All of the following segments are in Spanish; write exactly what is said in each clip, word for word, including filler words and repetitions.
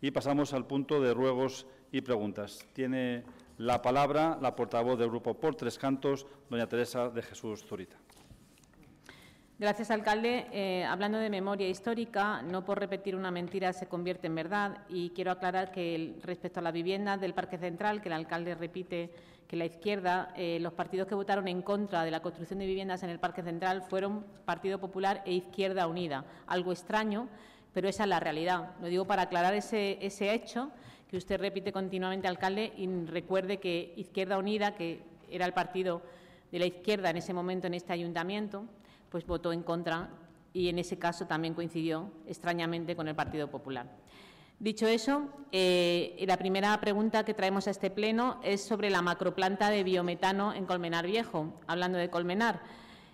Y pasamos al punto de ruegos y preguntas. Tiene la palabra la portavoz del Grupo por Tres Cantos, doña Teresa de Jesús Zurita. Gracias, alcalde. Eh, hablando de memoria histórica, no por repetir una mentira se convierte en verdad, y quiero aclarar que el, respecto a las viviendas del Parque Central, que el alcalde repite que la izquierda, eh, los partidos que votaron en contra de la construcción de viviendas en el Parque Central fueron Partido Popular e Izquierda Unida. Algo extraño, pero esa es la realidad. Lo digo para aclarar ese, ese hecho que usted repite continuamente, alcalde, y recuerde que Izquierda Unida, que era el partido de la izquierda en ese momento en este ayuntamiento, pues votó en contra y en ese caso también coincidió extrañamente con el Partido Popular. Dicho eso, eh, la primera pregunta que traemos a este pleno es sobre la macroplanta de biometano en Colmenar Viejo. Hablando de Colmenar,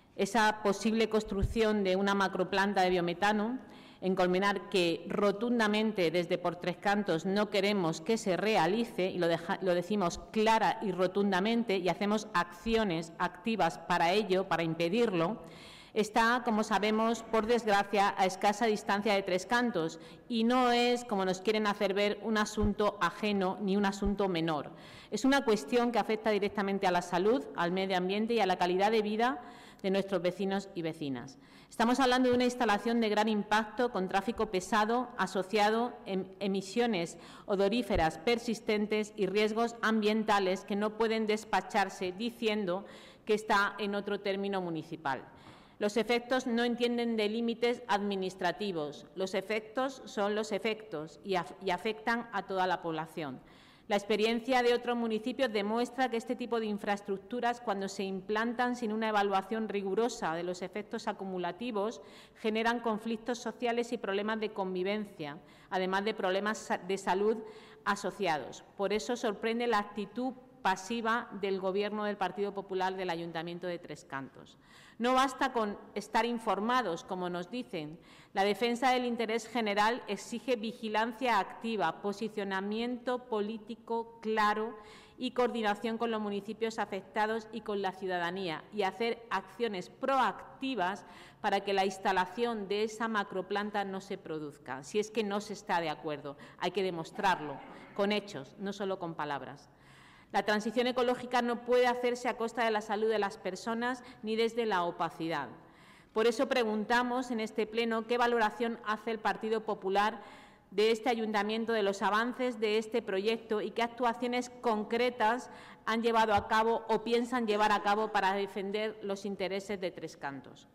esa posible construcción de una macroplanta de biometano en Colmenar que rotundamente desde Por Tres Cantos no queremos que se realice, y lo, deja, lo decimos clara y rotundamente, y hacemos acciones activas para ello, para impedirlo, está, como sabemos, por desgracia, a escasa distancia de Tres Cantos, y no es, como nos quieren hacer ver, un asunto ajeno ni un asunto menor. Es una cuestión que afecta directamente a la salud, al medio ambiente y a la calidad de vida de nuestros vecinos y vecinas. Estamos hablando de una instalación de gran impacto con tráfico pesado asociado en emisiones odoríferas persistentes y riesgos ambientales que no pueden despacharse diciendo que está en otro término municipal. Los efectos no entienden de límites administrativos. Los efectos son los efectos y, af y afectan a toda la población. La experiencia de otros municipios demuestra que este tipo de infraestructuras, cuando se implantan sin una evaluación rigurosa de los efectos acumulativos, generan conflictos sociales y problemas de convivencia, además de problemas de salud asociados. Por eso sorprende la actitud pasiva del Gobierno del Partido Popular del Ayuntamiento de Tres Cantos. No basta con estar informados, como nos dicen. La defensa del interés general exige vigilancia activa, posicionamiento político claro y coordinación con los municipios afectados y con la ciudadanía, y hacer acciones proactivas para que la instalación de esa macroplanta no se produzca. Si es que no se está de acuerdo, hay que demostrarlo con hechos, no solo con palabras. La transición ecológica no puede hacerse a costa de la salud de las personas ni desde la opacidad. Por eso preguntamos en este pleno qué valoración hace el Partido Popular de este ayuntamiento, de los avances de este proyecto, y qué actuaciones concretas han llevado a cabo o piensan llevar a cabo para defender los intereses de Tres Cantos.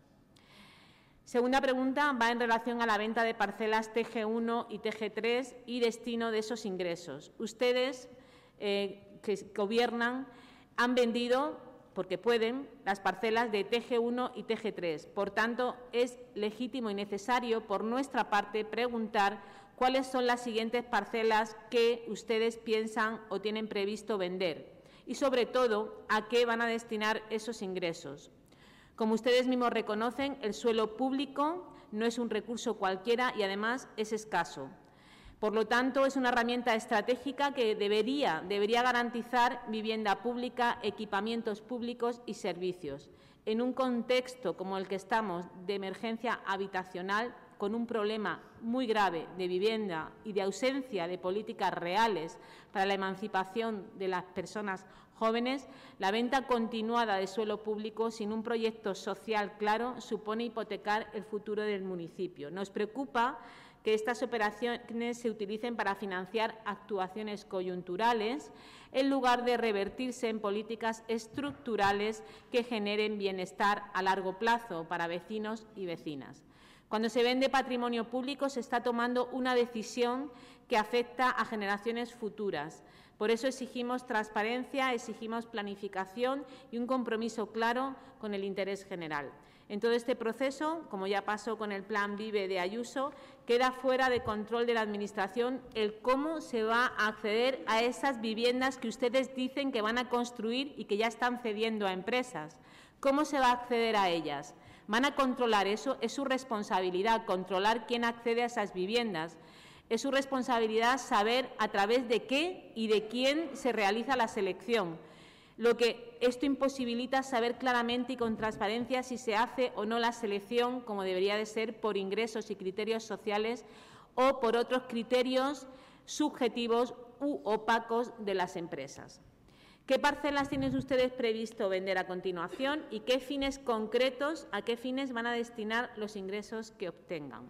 Segunda pregunta va en relación a la venta de parcelas T G uno y T G tres y destino de esos ingresos. Ustedes, eh, que gobiernan, han vendido, porque pueden, las parcelas de T G uno y T G tres. Por tanto, es legítimo y necesario, por nuestra parte, preguntar cuáles son las siguientes parcelas que ustedes piensan o tienen previsto vender y, sobre todo, a qué van a destinar esos ingresos. Como ustedes mismos reconocen, el suelo público no es un recurso cualquiera y, además, es escaso. Por lo tanto, es una herramienta estratégica que debería, debería garantizar vivienda pública, equipamientos públicos y servicios. En un contexto como el que estamos, de emergencia habitacional, con un problema muy grave de vivienda y de ausencia de políticas reales para la emancipación de las personas jóvenes, la venta continuada de suelo público sin un proyecto social claro supone hipotecar el futuro del municipio. Nos preocupa que estas operaciones se utilicen para financiar actuaciones coyunturales en lugar de revertirse en políticas estructurales que generen bienestar a largo plazo para vecinos y vecinas. Cuando se vende patrimonio público se está tomando una decisión que afecta a generaciones futuras. Por eso exigimos transparencia, exigimos planificación y un compromiso claro con el interés general. En todo este proceso, como ya pasó con el Plan Vive de Ayuso, queda fuera de control de la Administración el cómo se va a acceder a esas viviendas que ustedes dicen que van a construir y que ya están cediendo a empresas. ¿Cómo se va a acceder a ellas? ¿Van a controlar eso? Es su responsabilidad controlar quién accede a esas viviendas. Es su responsabilidad saber a través de qué y de quién se realiza la selección. Lo que esto imposibilita saber claramente y con transparencia si se hace o no la selección, como debería de ser, por ingresos y criterios sociales o por otros criterios subjetivos u opacos de las empresas. ¿Qué parcelas tienen ustedes previsto vender a continuación y qué fines concretos, a qué fines van a destinar los ingresos que obtengan?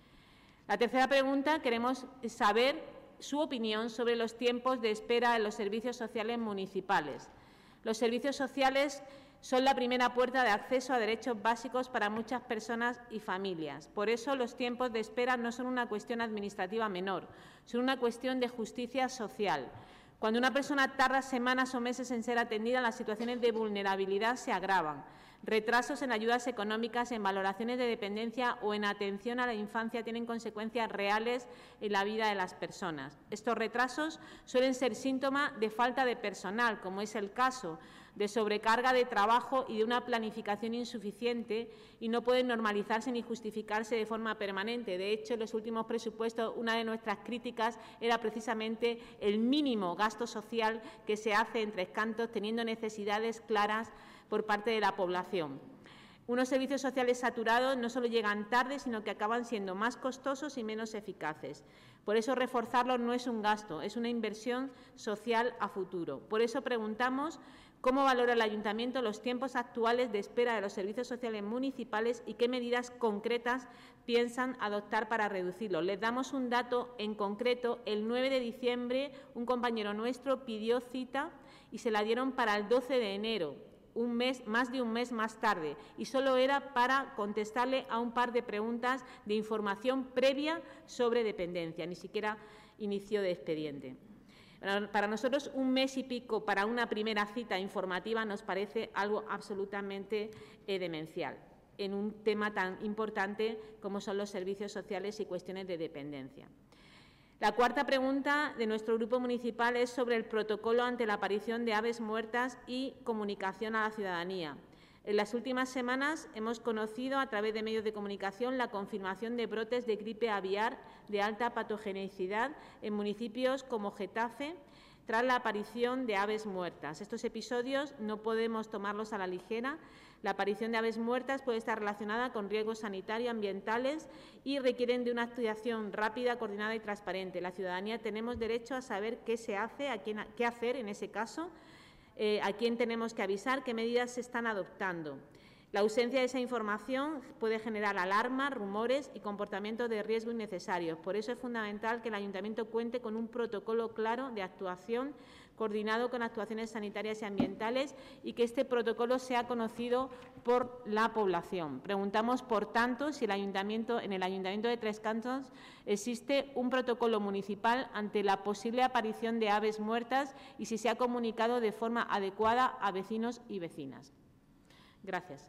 La tercera pregunta, queremos saber su opinión sobre los tiempos de espera en los servicios sociales municipales. Los servicios sociales son la primera puerta de acceso a derechos básicos para muchas personas y familias. Por eso, los tiempos de espera no son una cuestión administrativa menor, son una cuestión de justicia social. Cuando una persona tarda semanas o meses en ser atendida, las situaciones de vulnerabilidad se agravan. Retrasos en ayudas económicas, en valoraciones de dependencia o en atención a la infancia tienen consecuencias reales en la vida de las personas. Estos retrasos suelen ser síntoma de falta de personal, como es el caso de sobrecarga de trabajo y de una planificación insuficiente, y no pueden normalizarse ni justificarse de forma permanente. De hecho, en los últimos presupuestos, una de nuestras críticas era precisamente el mínimo gasto social que se hace en Tres Cantos, teniendo necesidades claras por parte de la población. Unos servicios sociales saturados no solo llegan tarde, sino que acaban siendo más costosos y menos eficaces. Por eso, reforzarlos no es un gasto, es una inversión social a futuro. Por eso preguntamos cómo valora el Ayuntamiento los tiempos actuales de espera de los servicios sociales municipales y qué medidas concretas piensan adoptar para reducirlos. Les damos un dato en concreto. El nueve de diciembre, un compañero nuestro pidió cita y se la dieron para el doce de enero. Un mes, más de un mes más tarde, y solo era para contestarle a un par de preguntas de información previa sobre dependencia, ni siquiera inicio de expediente. Para nosotros, un mes y pico para una primera cita informativa nos parece algo absolutamente eh, demencial en un tema tan importante como son los servicios sociales y cuestiones de dependencia. La cuarta pregunta de nuestro grupo municipal es sobre el protocolo ante la aparición de aves muertas y comunicación a la ciudadanía. En las últimas semanas hemos conocido a través de medios de comunicación la confirmación de brotes de gripe aviar de alta patogenicidad en municipios como Getafe tras la aparición de aves muertas. Estos episodios no podemos tomarlos a la ligera. La aparición de aves muertas puede estar relacionada con riesgos sanitarios, ambientales y requieren de una actuación rápida, coordinada y transparente. La ciudadanía tenemos derecho a saber qué se hace, a quién, qué hacer en ese caso, eh, a quién tenemos que avisar, qué medidas se están adoptando. La ausencia de esa información puede generar alarmas, rumores y comportamientos de riesgo innecesarios. Por eso es fundamental que el Ayuntamiento cuente con un protocolo claro de actuación coordinado con actuaciones sanitarias y ambientales y que este protocolo sea conocido por la población. Preguntamos, por tanto, si el Ayuntamiento, en el Ayuntamiento de Tres Cantos existe un protocolo municipal ante la posible aparición de aves muertas y si se ha comunicado de forma adecuada a vecinos y vecinas. Gracias.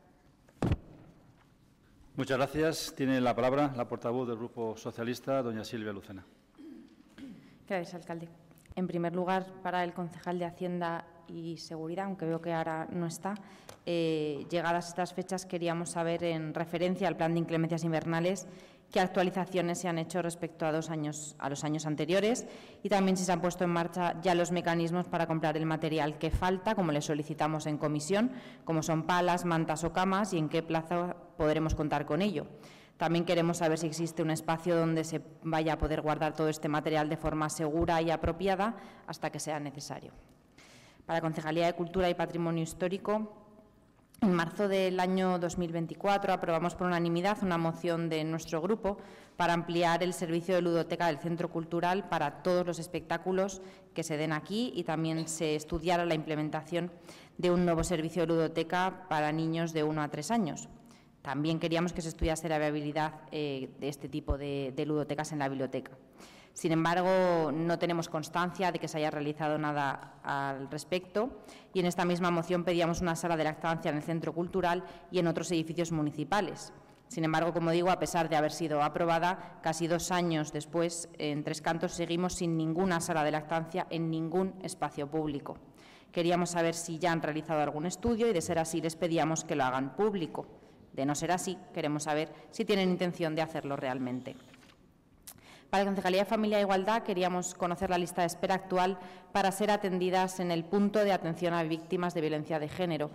Muchas gracias. Tiene la palabra la portavoz del Grupo Socialista, doña Silvia Lucena. Gracias, alcalde. En primer lugar, para el concejal de Hacienda y Seguridad, aunque veo que ahora no está, eh, llegadas estas fechas queríamos saber, en referencia al plan de inclemencias invernales, qué actualizaciones se han hecho respecto a, dos años, a los años anteriores y también si se han puesto en marcha ya los mecanismos para comprar el material que falta, como le solicitamos en comisión, como son palas, mantas o camas, y en qué plazo podremos contar con ello. También queremos saber si existe un espacio donde se vaya a poder guardar todo este material de forma segura y apropiada hasta que sea necesario. Para la Concejalía de Cultura y Patrimonio Histórico, en marzo del año dos mil veinticuatro aprobamos por unanimidad una moción de nuestro grupo para ampliar el servicio de ludoteca del Centro Cultural para todos los espectáculos que se den aquí, y también se estudiara la implementación de un nuevo servicio de ludoteca para niños de uno a tres años. También queríamos que se estudiase la viabilidad eh, de este tipo de, de ludotecas en la biblioteca. Sin embargo, no tenemos constancia de que se haya realizado nada al respecto, y en esta misma moción pedíamos una sala de lactancia en el Centro Cultural y en otros edificios municipales. Sin embargo, como digo, a pesar de haber sido aprobada, casi dos años después, en Tres Cantos seguimos sin ninguna sala de lactancia en ningún espacio público. Queríamos saber si ya han realizado algún estudio y, de ser así, les pedíamos que lo hagan público. De no ser así, queremos saber si tienen intención de hacerlo realmente. Para la Concejalía de Familia e Igualdad queríamos conocer la lista de espera actual para ser atendidas en el punto de atención a víctimas de violencia de género.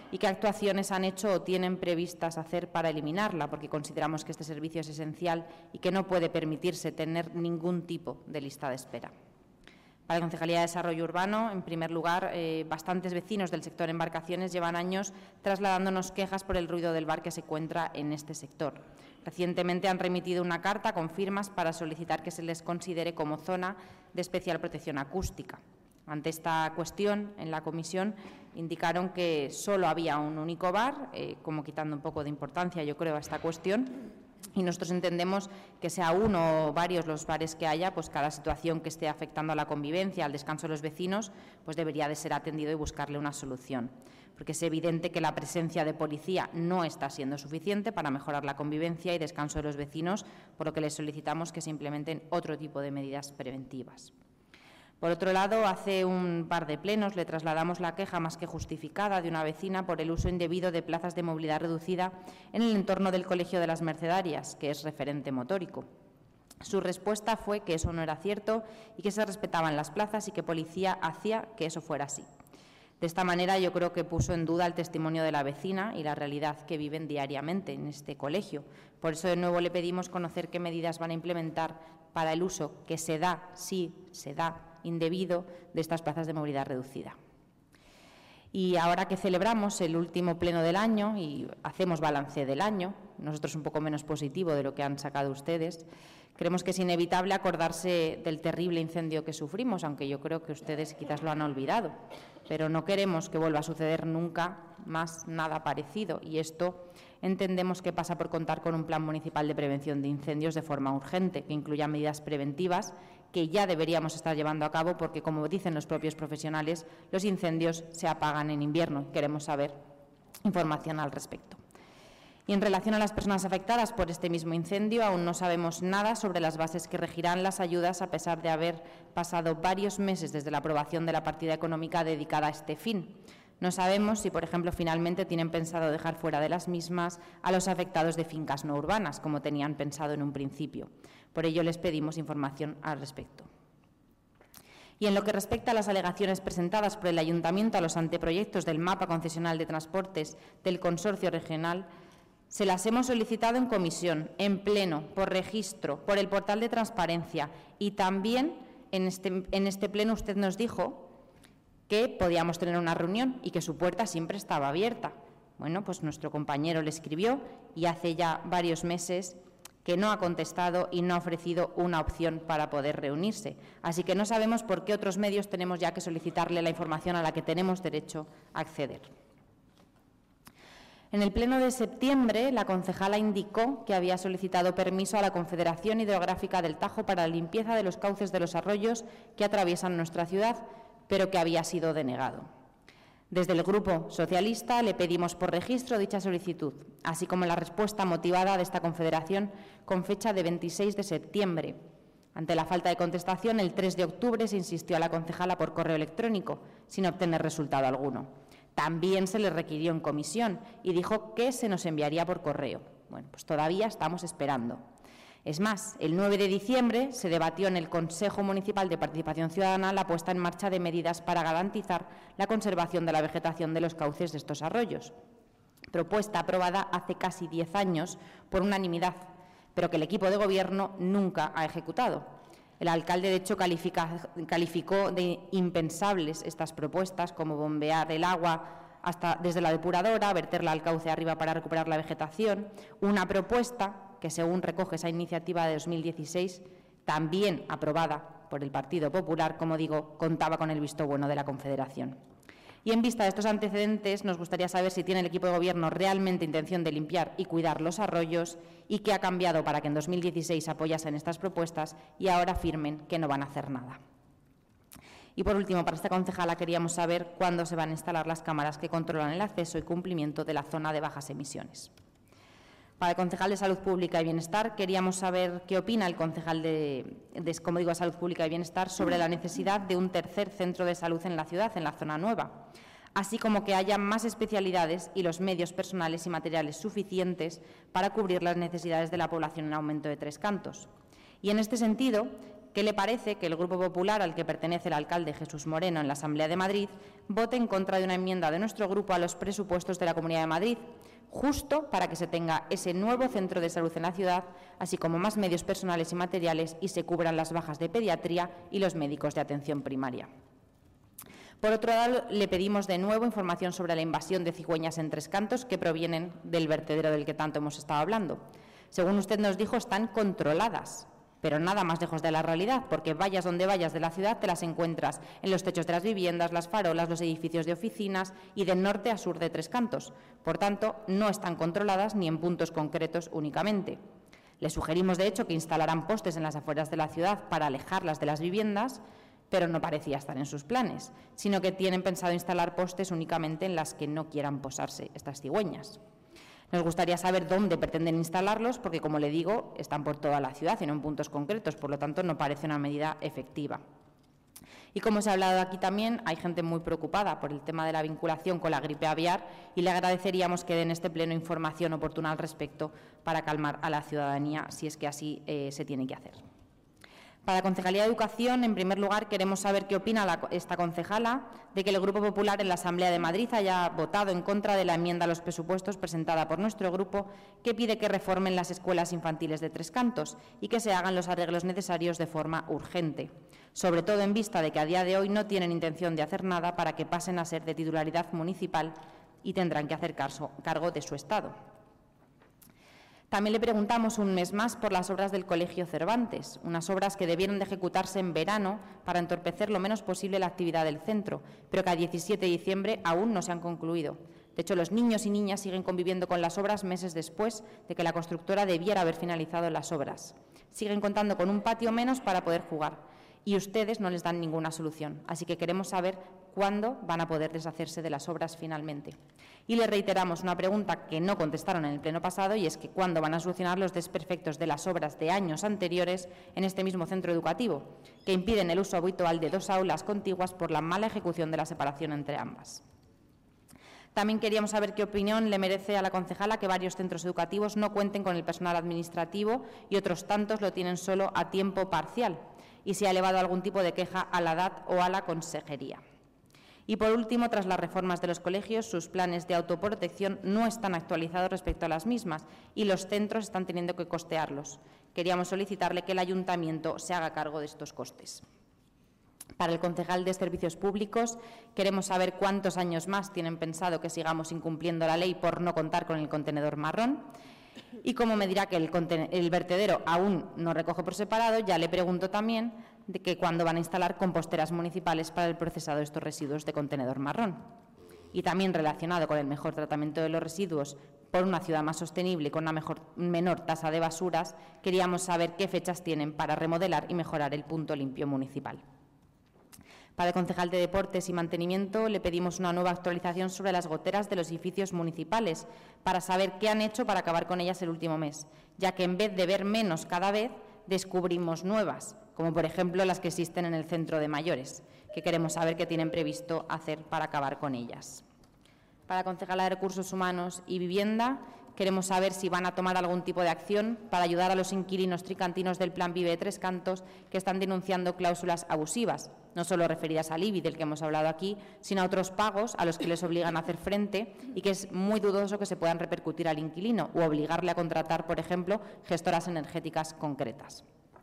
y qué actuaciones han hecho o tienen previstas hacer para eliminarla, porque consideramos que este servicio es esencial y que no puede permitirse tener ningún tipo de lista de espera. Para la Concejalía de Desarrollo Urbano, en primer lugar, eh, bastantes vecinos del sector embarcaciones llevan años trasladándonos quejas por el ruido del bar que se encuentra en este sector. Recientemente han remitido una carta con firmas para solicitar que se les considere como zona de especial protección acústica. Ante esta cuestión, en la comisión indicaron que solo había un único bar, eh, como quitando un poco de importancia, yo creo, a esta cuestión, y nosotros entendemos que sea uno o varios los bares que haya, pues cada situación que esté afectando a la convivencia, al descanso de los vecinos, pues debería de ser atendido y buscarle una solución. Porque es evidente que la presencia de policía no está siendo suficiente para mejorar la convivencia y descanso de los vecinos, por lo que les solicitamos que se implementen otro tipo de medidas preventivas. Por otro lado, hace un par de plenos le trasladamos la queja más que justificada de una vecina por el uso indebido de plazas de movilidad reducida en el entorno del Colegio de las Mercedarias, que es referente motórico. Su respuesta fue que eso no era cierto y que se respetaban las plazas y que policía hacía que eso fuera así. De esta manera, yo creo que puso en duda el testimonio de la vecina y la realidad que viven diariamente en este colegio. Por eso, de nuevo, le pedimos conocer qué medidas van a implementar para el uso que se da, sí, se da, indebido de estas plazas de movilidad reducida. Y ahora que celebramos el último pleno del año y hacemos balance del año, nosotros un poco menos positivo de lo que han sacado ustedes, creemos que es inevitable acordarse del terrible incendio que sufrimos, aunque yo creo que ustedes quizás lo han olvidado, pero no queremos que vuelva a suceder nunca más nada parecido, y esto entendemos que pasa por contar con un plan municipal de prevención de incendios de forma urgente, que incluya medidas preventivas que ya deberíamos estar llevando a cabo porque, como dicen los propios profesionales, los incendios se apagan en invierno. Queremos saber información al respecto. Y en relación a las personas afectadas por este mismo incendio, aún no sabemos nada sobre las bases que regirán las ayudas, a pesar de haber pasado varios meses desde la aprobación de la partida económica dedicada a este fin. No sabemos si, por ejemplo, finalmente tienen pensado dejar fuera de las mismas a los afectados de fincas no urbanas, como tenían pensado en un principio. Por ello, les pedimos información al respecto. Y en lo que respecta a las alegaciones presentadas por el Ayuntamiento a los anteproyectos del mapa concesional de transportes del Consorcio Regional, se las hemos solicitado en comisión, en pleno, por registro, por el portal de transparencia, y también en este, en este pleno usted nos dijo que podíamos tener una reunión y que su puerta siempre estaba abierta. Bueno, pues nuestro compañero le escribió y hace ya varios meses que no ha contestado y no ha ofrecido una opción para poder reunirse. Así que no sabemos por qué otros medios tenemos ya que solicitarle la información a la que tenemos derecho a acceder. En el pleno de septiembre, la concejala indicó que había solicitado permiso a la Confederación Hidrográfica del Tajo para la limpieza de los cauces de los arroyos que atraviesan nuestra ciudad, pero que había sido denegado. Desde el Grupo Socialista le pedimos por registro dicha solicitud, así como la respuesta motivada de esta confederación con fecha de veintiséis de septiembre. Ante la falta de contestación, el tres de octubre se insistió a la concejala por correo electrónico, sin obtener resultado alguno. También se le requirió en comisión y dijo que se nos enviaría por correo. Bueno, pues todavía estamos esperando. Es más, el nueve de diciembre se debatió en el Consejo Municipal de Participación Ciudadana la puesta en marcha de medidas para garantizar la conservación de la vegetación de los cauces de estos arroyos, propuesta aprobada hace casi diez años por unanimidad, pero que el equipo de Gobierno nunca ha ejecutado. El alcalde, de hecho, califica, calificó de impensables estas propuestas, como bombear el agua hasta desde la depuradora, verterla al cauce arriba para recuperar la vegetación, una propuesta que, según recoge esa iniciativa de dos mil dieciséis, también aprobada por el Partido Popular, como digo, contaba con el visto bueno de la Confederación. Y en vista de estos antecedentes, nos gustaría saber si tiene el equipo de Gobierno realmente intención de limpiar y cuidar los arroyos y qué ha cambiado para que en dos mil dieciséis apoyasen estas propuestas y ahora afirmen que no van a hacer nada. Y, por último, para esta concejala queríamos saber cuándo se van a instalar las cámaras que controlan el acceso y cumplimiento de la zona de bajas emisiones. Para el concejal de Salud Pública y Bienestar, queríamos saber qué opina el concejal de, de, como digo, de Salud Pública y Bienestar sobre la necesidad de un tercer centro de salud en la ciudad, en la zona nueva, así como que haya más especialidades y los medios personales y materiales suficientes para cubrir las necesidades de la población en aumento de Tres Cantos. Y, en este sentido, ¿qué le parece que el Grupo Popular, al que pertenece el alcalde Jesús Moreno en la Asamblea de Madrid, vote en contra de una enmienda de nuestro grupo a los presupuestos de la Comunidad de Madrid, justo para que se tenga ese nuevo centro de salud en la ciudad, así como más medios personales y materiales, y se cubran las bajas de pediatría y los médicos de atención primaria? Por otro lado, le pedimos de nuevo información sobre la invasión de cigüeñas en Tres Cantos que provienen del vertedero del que tanto hemos estado hablando. Según usted nos dijo, están controladas, pero nada más lejos de la realidad, porque vayas donde vayas de la ciudad te las encuentras en los techos de las viviendas, las farolas, los edificios de oficinas y de norte a sur de Tres Cantos. Por tanto, no están controladas ni en puntos concretos únicamente. Le sugerimos, de hecho, que instalaran postes en las afueras de la ciudad para alejarlas de las viviendas, pero no parecía estar en sus planes, sino que tienen pensado instalar postes únicamente en las que no quieran posarse estas cigüeñas. Nos gustaría saber dónde pretenden instalarlos, porque, como le digo, están por toda la ciudad y no en puntos concretos, por lo tanto, no parece una medida efectiva. Y como se ha hablado aquí también, hay gente muy preocupada por el tema de la vinculación con la gripe aviar y le agradeceríamos que den en este pleno información oportuna al respecto para calmar a la ciudadanía, si es que así eh, se tiene que hacer. Para la Concejalía de Educación, en primer lugar, queremos saber qué opina la, esta concejala de que el Grupo Popular en la Asamblea de Madrid haya votado en contra de la enmienda a los presupuestos presentada por nuestro grupo, que pide que reformen las escuelas infantiles de Tres Cantos y que se hagan los arreglos necesarios de forma urgente, sobre todo en vista de que a día de hoy no tienen intención de hacer nada para que pasen a ser de titularidad municipal y tendrán que hacer cargo de su estado. También le preguntamos un mes más por las obras del Colegio Cervantes, unas obras que debieron de ejecutarse en verano para entorpecer lo menos posible la actividad del centro, pero que a diecisiete de diciembre aún no se han concluido. De hecho, los niños y niñas siguen conviviendo con las obras meses después de que la constructora debiera haber finalizado las obras. Siguen contando con un patio menos para poder jugar y ustedes no les dan ninguna solución. Así que queremos saber cuándo van a poder deshacerse de las obras finalmente. Y le reiteramos una pregunta que no contestaron en el pleno pasado, y es que cuándo van a solucionar los desperfectos de las obras de años anteriores en este mismo centro educativo, que impiden el uso habitual de dos aulas contiguas por la mala ejecución de la separación entre ambas. También queríamos saber qué opinión le merece a la concejala que varios centros educativos no cuenten con el personal administrativo y otros tantos lo tienen solo a tiempo parcial, y si ha elevado algún tipo de queja a la D A T o a la consejería. Y, por último, tras las reformas de los colegios, sus planes de autoprotección no están actualizados respecto a las mismas y los centros están teniendo que costearlos. Queríamos solicitarle que el Ayuntamiento se haga cargo de estos costes. Para el concejal de Servicios Públicos, queremos saber cuántos años más tienen pensado que sigamos incumpliendo la ley por no contar con el contenedor marrón. Y como me dirá que el, el vertedero aún no recoge por separado, ya le pregunto también de que cuándo van a instalar composteras municipales para el procesado de estos residuos de contenedor marrón. Y también relacionado con el mejor tratamiento de los residuos por una ciudad más sostenible y con una mejor, menor tasa de basuras, queríamos saber qué fechas tienen para remodelar y mejorar el punto limpio municipal. Para el concejal de Deportes y Mantenimiento le pedimos una nueva actualización sobre las goteras de los edificios municipales para saber qué han hecho para acabar con ellas el último mes, ya que en vez de ver menos cada vez, descubrimos nuevas, como por ejemplo las que existen en el centro de mayores, que queremos saber qué tienen previsto hacer para acabar con ellas. Para la concejala de Recursos Humanos y Vivienda, queremos saber si van a tomar algún tipo de acción para ayudar a los inquilinos tricantinos del Plan Vive de Tres Cantos que están denunciando cláusulas abusivas, no solo referidas al I B I del que hemos hablado aquí, sino a otros pagos a los que les obligan a hacer frente y que es muy dudoso que se puedan repercutir al inquilino o obligarle a contratar, por ejemplo, gestoras energéticas concretas.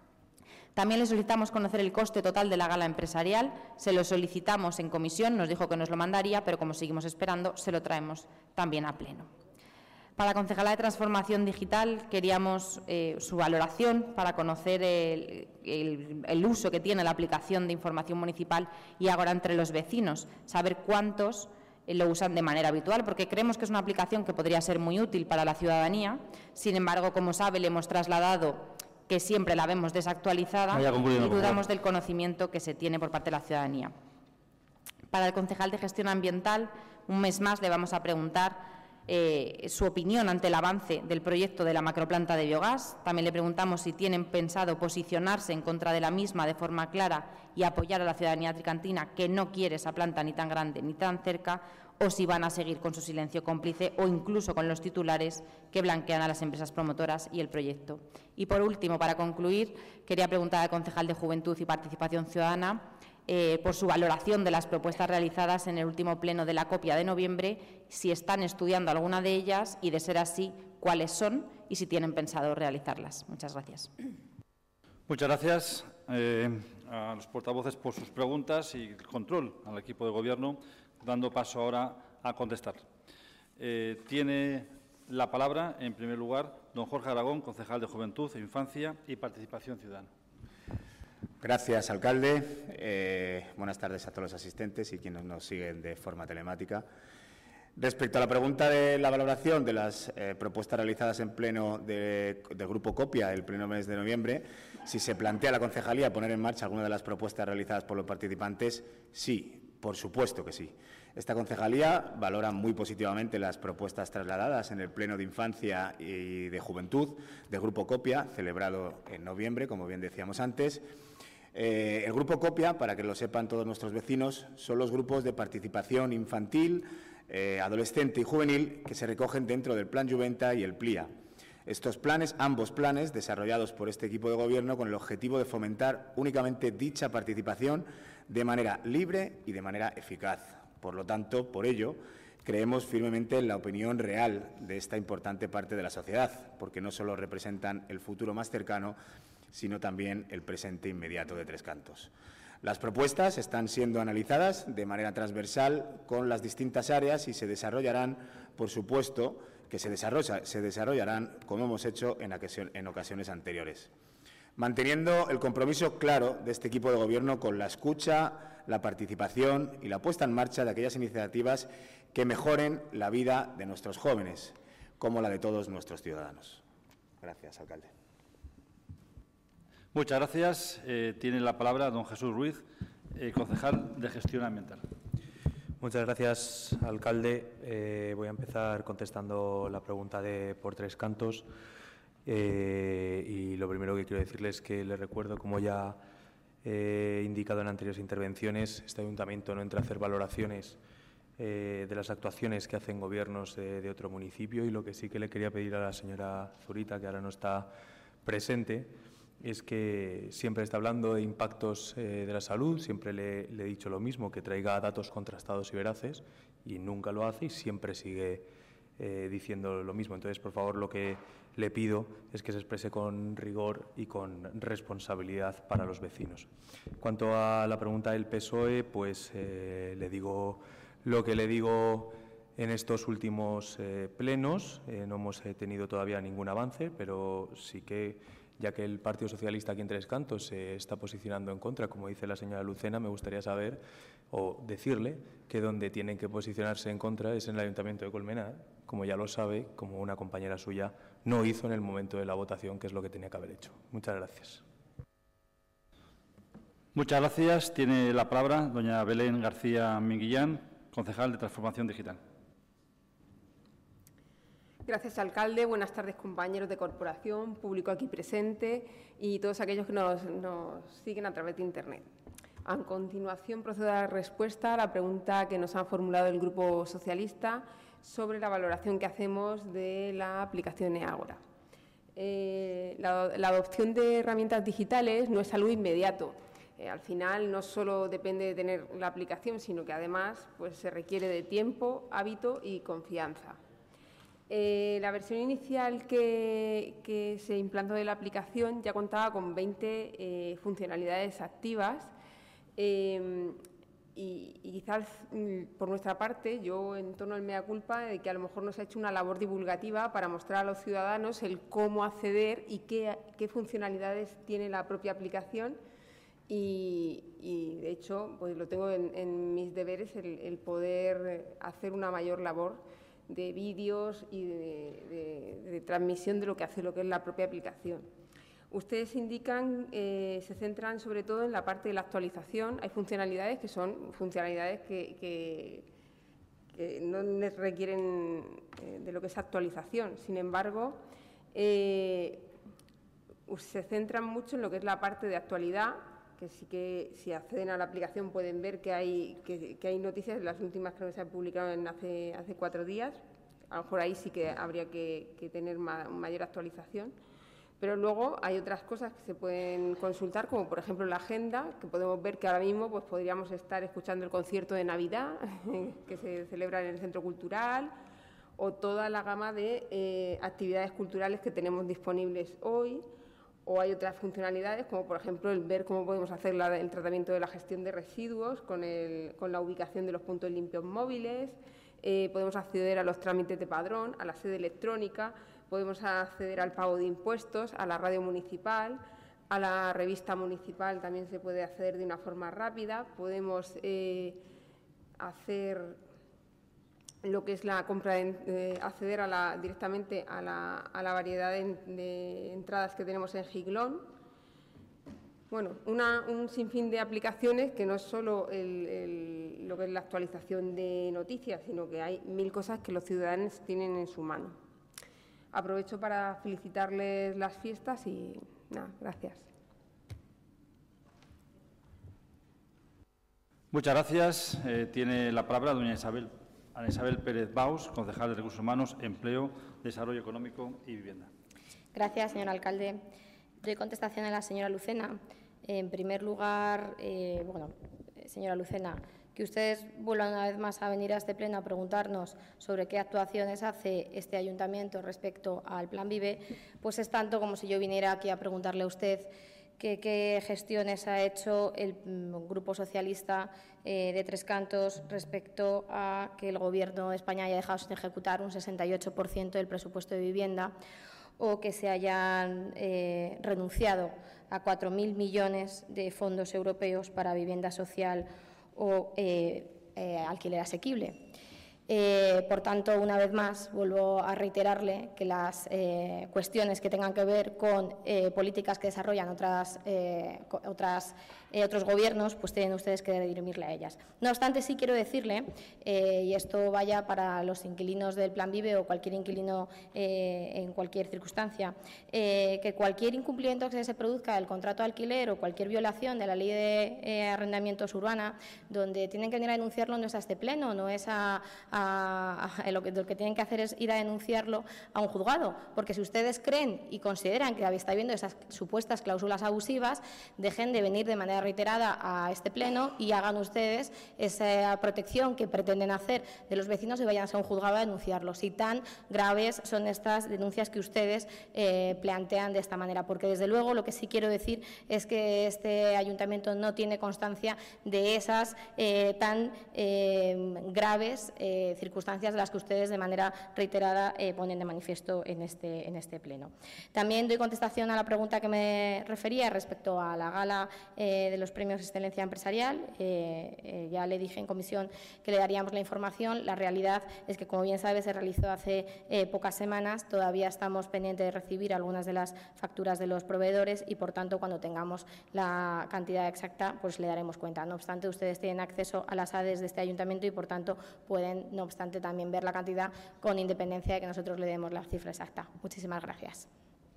También le solicitamos conocer el coste total de la gala empresarial. Se lo solicitamos en comisión, nos dijo que nos lo mandaría, pero como seguimos esperando, se lo traemos también a pleno. Para la concejala de Transformación Digital queríamos eh, su valoración para conocer el, el, el uso que tiene la aplicación de información municipal y ahora entre los vecinos, saber cuántos eh, lo usan de manera habitual, porque creemos que es una aplicación que podría ser muy útil para la ciudadanía. Sin embargo, como sabe, le hemos trasladado que siempre la vemos desactualizada y dudamos del conocimiento que se tiene por parte de la ciudadanía. Para el concejal de Gestión Ambiental, un mes más le vamos a preguntar eh, su opinión ante el avance del proyecto de la macroplanta de biogás. También le preguntamos si tienen pensado posicionarse en contra de la misma de forma clara y apoyar a la ciudadanía tricantina, que no quiere esa planta ni tan grande ni tan cerca, o si van a seguir con su silencio cómplice o incluso con los titulares que blanquean a las empresas promotoras y el proyecto. Y, por último, para concluir, quería preguntar al concejal de Juventud y Participación Ciudadana eh, por su valoración de las propuestas realizadas en el último pleno de la COPIA de noviembre, si están estudiando alguna de ellas y, de ser así, cuáles son y si tienen pensado realizarlas. Muchas gracias. Muchas gracias eh, a los portavoces por sus preguntas y el control al equipo de Gobierno, dando paso ahora a contestar. Eh, tiene la palabra, en primer lugar, don Jorge Aragón, concejal de Juventud, Infancia y Participación Ciudadana. Gracias, alcalde. Eh, buenas tardes a todos los asistentes y quienes nos siguen de forma telemática. Respecto a la pregunta de la valoración de las eh, propuestas realizadas en pleno de, del Grupo COPIA el pleno mes de noviembre, si se plantea la concejalía poner en marcha alguna de las propuestas realizadas por los participantes, sí. Por supuesto que sí. Esta concejalía valora muy positivamente las propuestas trasladadas en el Pleno de Infancia y de Juventud del Grupo COPIA, celebrado en noviembre, como bien decíamos antes. Eh, el Grupo COPIA, para que lo sepan todos nuestros vecinos, son los grupos de participación infantil, eh, adolescente y juvenil que se recogen dentro del Plan Juventa y el PLIA. Estos planes, ambos planes, desarrollados por este equipo de Gobierno con el objetivo de fomentar únicamente dicha participación de manera libre y de manera eficaz. Por lo tanto, por ello, creemos firmemente en la opinión real de esta importante parte de la sociedad, porque no solo representan el futuro más cercano, sino también el presente inmediato de Tres Cantos. Las propuestas están siendo analizadas de manera transversal con las distintas áreas y se desarrollarán, por supuesto, que se, desarrolla, se desarrollarán como hemos hecho en, en ocasiones anteriores, manteniendo el compromiso claro de este equipo de Gobierno con la escucha, la participación y la puesta en marcha de aquellas iniciativas que mejoren la vida de nuestros jóvenes, como la de todos nuestros ciudadanos. Gracias, alcalde. Muchas gracias. Eh, tiene la palabra don Jesús Ruiz, eh, concejal de Gestión Ambiental. Muchas gracias, alcalde. Eh, voy a empezar contestando la pregunta de por Tres Cantos. Eh, y lo primero que quiero decirles es que les recuerdo, como ya he indicado en anteriores intervenciones, este ayuntamiento no entra a hacer valoraciones eh, de las actuaciones que hacen gobiernos de, de otro municipio, y lo que sí que le quería pedir a la señora Zurita, que ahora no está presente, es que siempre está hablando de impactos eh, de la salud. Siempre le, le he dicho lo mismo, que traiga datos contrastados y veraces, y nunca lo hace y siempre sigue eh, diciendo lo mismo. Entonces, por favor, lo que le pido es que se exprese con rigor y con responsabilidad para los vecinos. En cuanto a la pregunta del P S O E, pues eh, le digo lo que le digo en estos últimos eh, plenos. Eh, no hemos eh, tenido todavía ningún avance, pero sí que, ya que el Partido Socialista aquí en Tres Cantos se está posicionando en contra, como dice la señora Lucena, me gustaría saber o decirle que donde tienen que posicionarse en contra es en el Ayuntamiento de Colmenar, como ya lo sabe, como una compañera suya no hizo en el momento de la votación, que es lo que tenía que haber hecho. Muchas gracias. Muchas gracias. Tiene la palabra doña Belén García Minguillán, concejal de Transformación Digital. Gracias, alcalde. Buenas tardes, compañeros de corporación, público aquí presente y todos aquellos que nos, nos siguen a través de Internet. A continuación, procedo a dar respuesta a la pregunta que nos ha formulado el Grupo Socialista sobre la valoración que hacemos de la aplicación eAgora. Eh, la, la adopción de herramientas digitales no es algo inmediato. Eh, al final, no solo depende de tener la aplicación, sino que además pues, se requiere de tiempo, hábito y confianza. Eh, la versión inicial que, que se implantó de la aplicación ya contaba con veinte eh, funcionalidades activas eh, y, y quizás por nuestra parte, yo en torno al mea culpa de que a lo mejor no se ha hecho una labor divulgativa para mostrar a los ciudadanos el cómo acceder y qué, qué funcionalidades tiene la propia aplicación. Y, y de hecho, pues lo tengo en, en mis deberes el, el poder hacer una mayor labor de vídeos y de, de, de transmisión de lo que hace lo que es la propia aplicación. Ustedes indican, eh, se centran sobre todo en la parte de la actualización. Hay funcionalidades que son funcionalidades que, que, que no requieren eh, de lo que es actualización. Sin embargo, eh, se centran mucho en lo que es la parte de actualidad, que sí que si acceden a la aplicación pueden ver que hay, que, que hay noticias, las últimas creo que se han publicado en hace, hace cuatro días, a lo mejor ahí sí que habría que, que tener ma, mayor actualización. Pero luego hay otras cosas que se pueden consultar, como por ejemplo la agenda, que podemos ver que ahora mismo pues, podríamos estar escuchando el concierto de Navidad que se celebra en el Centro Cultural, o toda la gama de eh, actividades culturales que tenemos disponibles hoy, o hay otras funcionalidades, como por ejemplo el ver cómo podemos hacer la, el tratamiento de la gestión de residuos con, el, con la ubicación de los puntos limpios móviles, eh, podemos acceder a los trámites de padrón, a la sede electrónica, podemos acceder al pago de impuestos, a la radio municipal, a la revista municipal también se puede acceder de una forma rápida, podemos eh, hacer lo que es la compra, de, eh, acceder a la, directamente a la, a la variedad de, de entradas que tenemos en Giglón. Bueno, una, un sinfín de aplicaciones que no es solo el, el, lo que es la actualización de noticias, sino que hay mil cosas que los ciudadanos tienen en su mano. Aprovecho para felicitarles las fiestas y nada, gracias. Muchas gracias. Eh, tiene la palabra doña Isabel, Ana Isabel Pérez Baus, concejal de Recursos Humanos, Empleo, Desarrollo Económico y Vivienda. Gracias, señor alcalde. Doy contestación a la señora Lucena. En primer lugar, eh, bueno, señora Lucena, que ustedes vuelvan una vez más a venir a este pleno a preguntarnos sobre qué actuaciones hace este ayuntamiento respecto al Plan Vive, pues es tanto como si yo viniera aquí a preguntarle a usted que, qué gestiones ha hecho el Grupo Socialista eh, de Tres Cantos respecto a que el Gobierno de España haya dejado sin ejecutar un sesenta y ocho por ciento del presupuesto de vivienda, o que se hayan eh, renunciado a cuatro mil millones de fondos europeos para vivienda social o eh, eh, alquiler asequible. Eh, por tanto, una vez más, vuelvo a reiterarle que las eh, cuestiones que tengan que ver con eh, políticas que desarrollan otras, eh, otras, eh, otros gobiernos, pues tienen ustedes que dirimirle a ellas. No obstante, sí quiero decirle, eh, y esto vaya para los inquilinos del Plan Vive o cualquier inquilino eh, en cualquier circunstancia, eh, que cualquier incumplimiento que se produzca del contrato de alquiler o cualquier violación de la ley de eh, arrendamientos urbana, donde tienen que venir a denunciarlo no es a este pleno, no es a A, a, lo, que, lo que tienen que hacer es ir a denunciarlo a un juzgado, porque si ustedes creen y consideran que está habiendo esas supuestas cláusulas abusivas, dejen de venir de manera reiterada a este pleno y hagan ustedes esa protección que pretenden hacer de los vecinos y vayan a un juzgado a denunciarlos. Si tan graves son estas denuncias que ustedes eh, plantean de esta manera, porque desde luego lo que sí quiero decir es que este ayuntamiento no tiene constancia de esas eh, tan eh, graves eh, circunstancias de las que ustedes de manera reiterada eh, ponen de manifiesto en este, en este pleno. También doy contestación a la pregunta que me refería respecto a la gala eh, de los premios de excelencia empresarial. Eh, eh, ya le dije en comisión que le daríamos la información. La realidad es que, como bien sabe, se realizó hace eh, pocas semanas. Todavía estamos pendientes de recibir algunas de las facturas de los proveedores y, por tanto, cuando tengamos la cantidad exacta, pues le daremos cuenta. No obstante, ustedes tienen acceso a las A D Es de este ayuntamiento y, por tanto, pueden, no obstante, también ver la cantidad con independencia de que nosotros le demos la cifra exacta. Muchísimas gracias.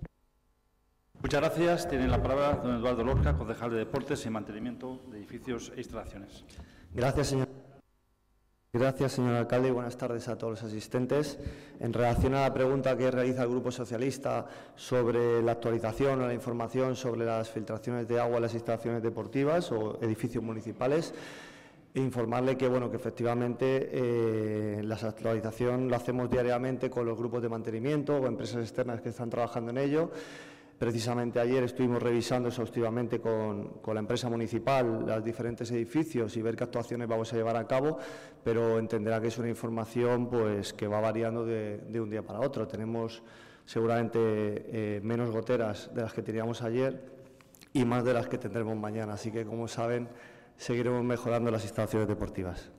Muchas gracias. Tiene la palabra don Eduardo Lorca, concejal de Deportes y Mantenimiento de Edificios e Instalaciones. Gracias, señor. Gracias, señor alcalde, y buenas tardes a todos los asistentes. En relación a la pregunta que realiza el Grupo Socialista sobre la actualización o la información sobre las filtraciones de agua en las instalaciones deportivas o edificios municipales, informarle que, bueno, que efectivamente eh, la actualización la hacemos diariamente con los grupos de mantenimiento o empresas externas que están trabajando en ello. Precisamente ayer estuvimos revisando exhaustivamente con, con la empresa municipal los diferentes edificios y ver qué actuaciones vamos a llevar a cabo, pero entenderá que es una información pues, que va variando de, de un día para otro. Tenemos seguramente eh, menos goteras de las que teníamos ayer y más de las que tendremos mañana, así que, como saben, seguiremos mejorando las instalaciones deportivas.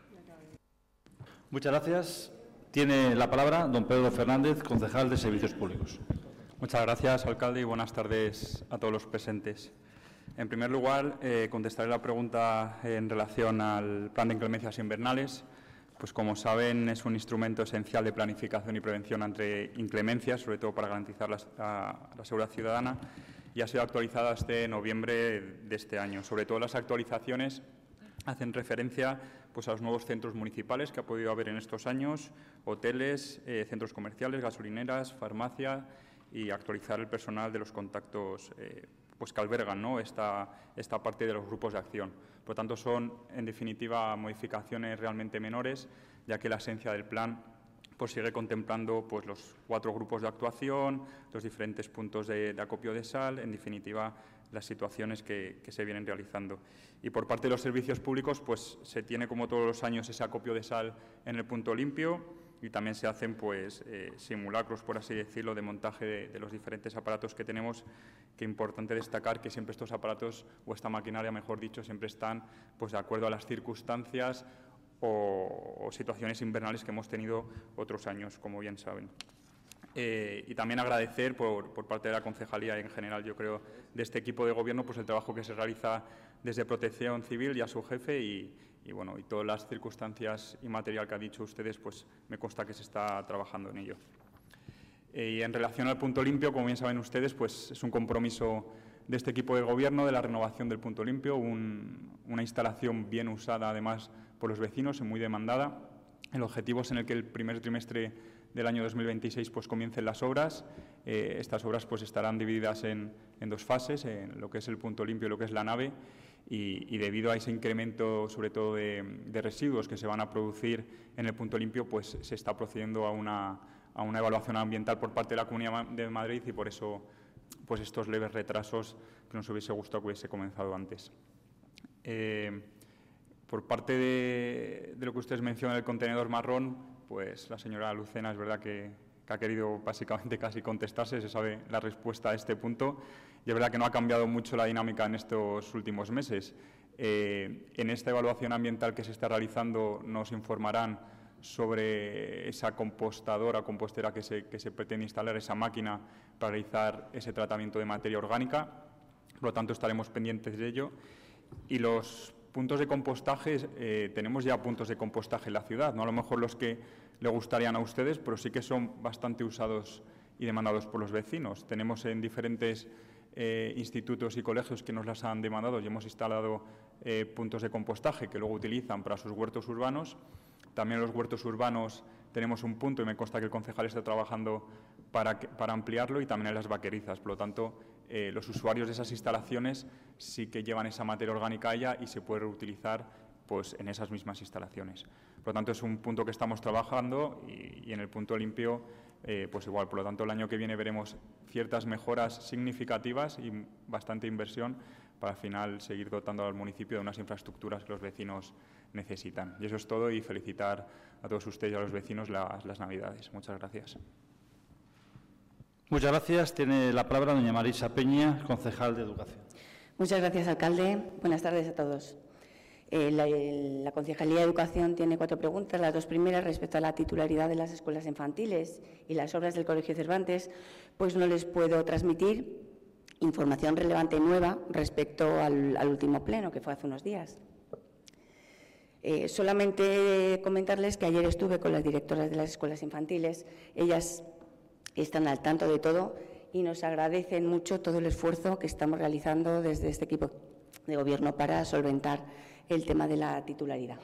Muchas gracias. Tiene la palabra don Pedro Fernández, concejal de Servicios Públicos. Muchas gracias, alcalde, y buenas tardes a todos los presentes. En primer lugar, eh, contestaré la pregunta en relación al plan de inclemencias invernales. Pues como saben, es un instrumento esencial de planificación y prevención ante inclemencias, sobre todo para garantizar la, la, la seguridad ciudadana, y ha sido actualizada este noviembre de este año. Sobre todo las actualizaciones hacen referencia pues, a los nuevos centros municipales que ha podido haber en estos años, hoteles, eh, centros comerciales, gasolineras, farmacia, y actualizar el personal de los contactos eh, pues, que albergan, ¿no?, esta, esta parte de los grupos de acción. Por lo tanto, son, en definitiva, modificaciones realmente menores, ya que la esencia del plan pues, sigue contemplando pues, los cuatro grupos de actuación, los diferentes puntos de, de acopio de sal, en definitiva, las situaciones que, que se vienen realizando. Y por parte de los servicios públicos, pues, se tiene, como todos los años, ese acopio de sal en el punto limpio, y también se hacen pues, eh, simulacros, por así decirlo, de montaje de, de los diferentes aparatos que tenemos, que es importante destacar que siempre estos aparatos, o esta maquinaria, mejor dicho, siempre están pues, de acuerdo a las circunstancias o, o situaciones invernales que hemos tenido otros años, como bien saben. Eh, y también agradecer por, por parte de la concejalía en general, yo creo, de este equipo de gobierno, pues el trabajo que se realiza desde Protección Civil y a su jefe y, y bueno, y todas las circunstancias y material que han dicho ustedes, pues me consta que se está trabajando en ello. Eh, y en relación al punto limpio, como bien saben ustedes, pues es un compromiso de este equipo de gobierno de la renovación del punto limpio, un, una instalación bien usada además por los vecinos y muy demandada. El objetivo es en el que el primer trimestre del año dos mil veintiséis pues, comiencen las obras. Eh, estas obras pues, estarán divididas en, en dos fases, en lo que es el punto limpio y lo que es la nave, y, y debido a ese incremento, sobre todo de, de residuos que se van a producir en el punto limpio, pues se está procediendo a una, a una evaluación ambiental por parte de la Comunidad de Madrid, y por eso pues, estos leves retrasos que nos hubiese gustado que hubiese comenzado antes. Eh, por parte de, de lo que ustedes mencionan, el contenedor marrón, pues la señora Lucena es verdad que, que ha querido básicamente casi contestarse, se sabe la respuesta a este punto, y es verdad que no ha cambiado mucho la dinámica en estos últimos meses. Eh, en esta evaluación ambiental que se está realizando nos informarán sobre esa compostadora o compostera que se, que se pretende instalar, esa máquina para realizar ese tratamiento de materia orgánica. Por lo tanto, estaremos pendientes de ello. Y los puntos de compostaje, eh, tenemos ya puntos de compostaje en la ciudad, no a lo mejor los que le gustarían a ustedes, pero sí que son bastante usados y demandados por los vecinos. Tenemos en diferentes eh, institutos y colegios que nos las han demandado y hemos instalado eh, puntos de compostaje que luego utilizan para sus huertos urbanos. También en los huertos urbanos tenemos un punto, y me consta que el concejal está trabajando para, que, para ampliarlo, y también en las vaquerizas. Por lo tanto, eh, los usuarios de esas instalaciones sí que llevan esa materia orgánica a ella y se puede reutilizar pues, en esas mismas instalaciones. Por lo tanto, es un punto que estamos trabajando, y, y en el punto limpio, eh, pues igual. Por lo tanto, el año que viene veremos ciertas mejoras significativas y bastante inversión para al final seguir dotando al municipio de unas infraestructuras que los vecinos necesitan. Y eso es todo, y felicitar a todos ustedes y a los vecinos las, las Navidades. Muchas gracias. Muchas gracias. Tiene la palabra doña Marisa Peña, concejal de Educación. Muchas gracias, alcalde. Buenas tardes a todos. Eh, la, la Concejalía de Educación tiene cuatro preguntas. Las dos primeras respecto a la titularidad de las escuelas infantiles y las obras del Colegio Cervantes, pues no les puedo transmitir información relevante nueva respecto al, al último pleno, que fue hace unos días. Eh, solamente comentarles que ayer estuve con las directoras de las escuelas infantiles. Ellas están al tanto de todo y nos agradecen mucho todo el esfuerzo que estamos realizando desde este equipo de gobierno para solventar el tema de la titularidad.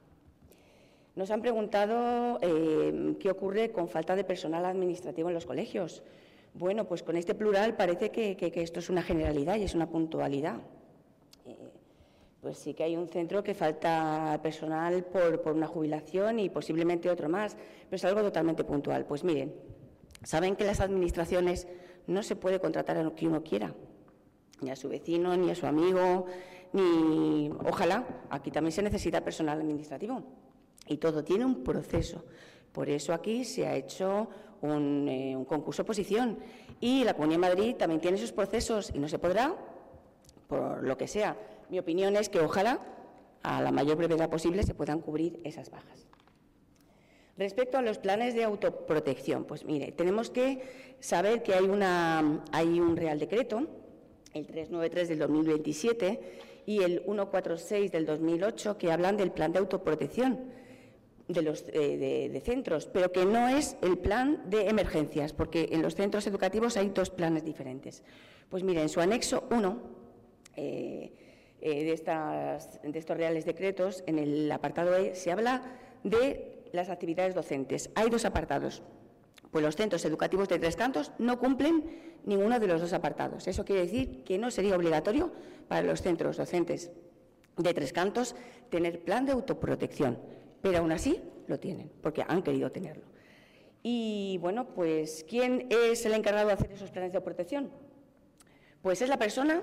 Nos han preguntado eh, qué ocurre con falta de personal administrativo en los colegios. Bueno, pues con este plural parece que, que, que esto es una generalidad y es una puntualidad. Eh, pues sí que hay un centro que falta personal por, por una jubilación y posiblemente otro más, pero es algo totalmente puntual. Pues miren, saben que las administraciones no se puede contratar a lo que uno quiera, ni a su vecino, ni a su amigo, ni… Ojalá, aquí también se necesita personal administrativo y todo tiene un proceso. Por eso aquí se ha hecho un, eh, un concurso oposición y la Comunidad de Madrid también tiene sus procesos y no se podrá, por lo que sea. Mi opinión es que ojalá a la mayor brevedad posible se puedan cubrir esas bajas. Respecto a los planes de autoprotección, pues mire, tenemos que saber que hay, una, hay un Real Decreto, el trescientos noventa y tres del dos mil veintisiete y el ciento cuarenta y seis del dos mil ocho, que hablan del plan de autoprotección. de los eh, de, de centros, pero que no es el plan de emergencias, porque en los centros educativos hay dos planes diferentes. Pues mire, en su anexo uno eh, eh, de, estas, de estos reales decretos, en el apartado E, se habla de las actividades docentes. Hay dos apartados. Pues los centros educativos de Tres Cantos no cumplen ninguno de los dos apartados. Eso quiere decir que no sería obligatorio para los centros docentes de Tres Cantos tener plan de autoprotección, pero aún así lo tienen, porque han querido tenerlo. Y, bueno, pues, ¿quién es el encargado de hacer esos planes de protección? Pues es la persona,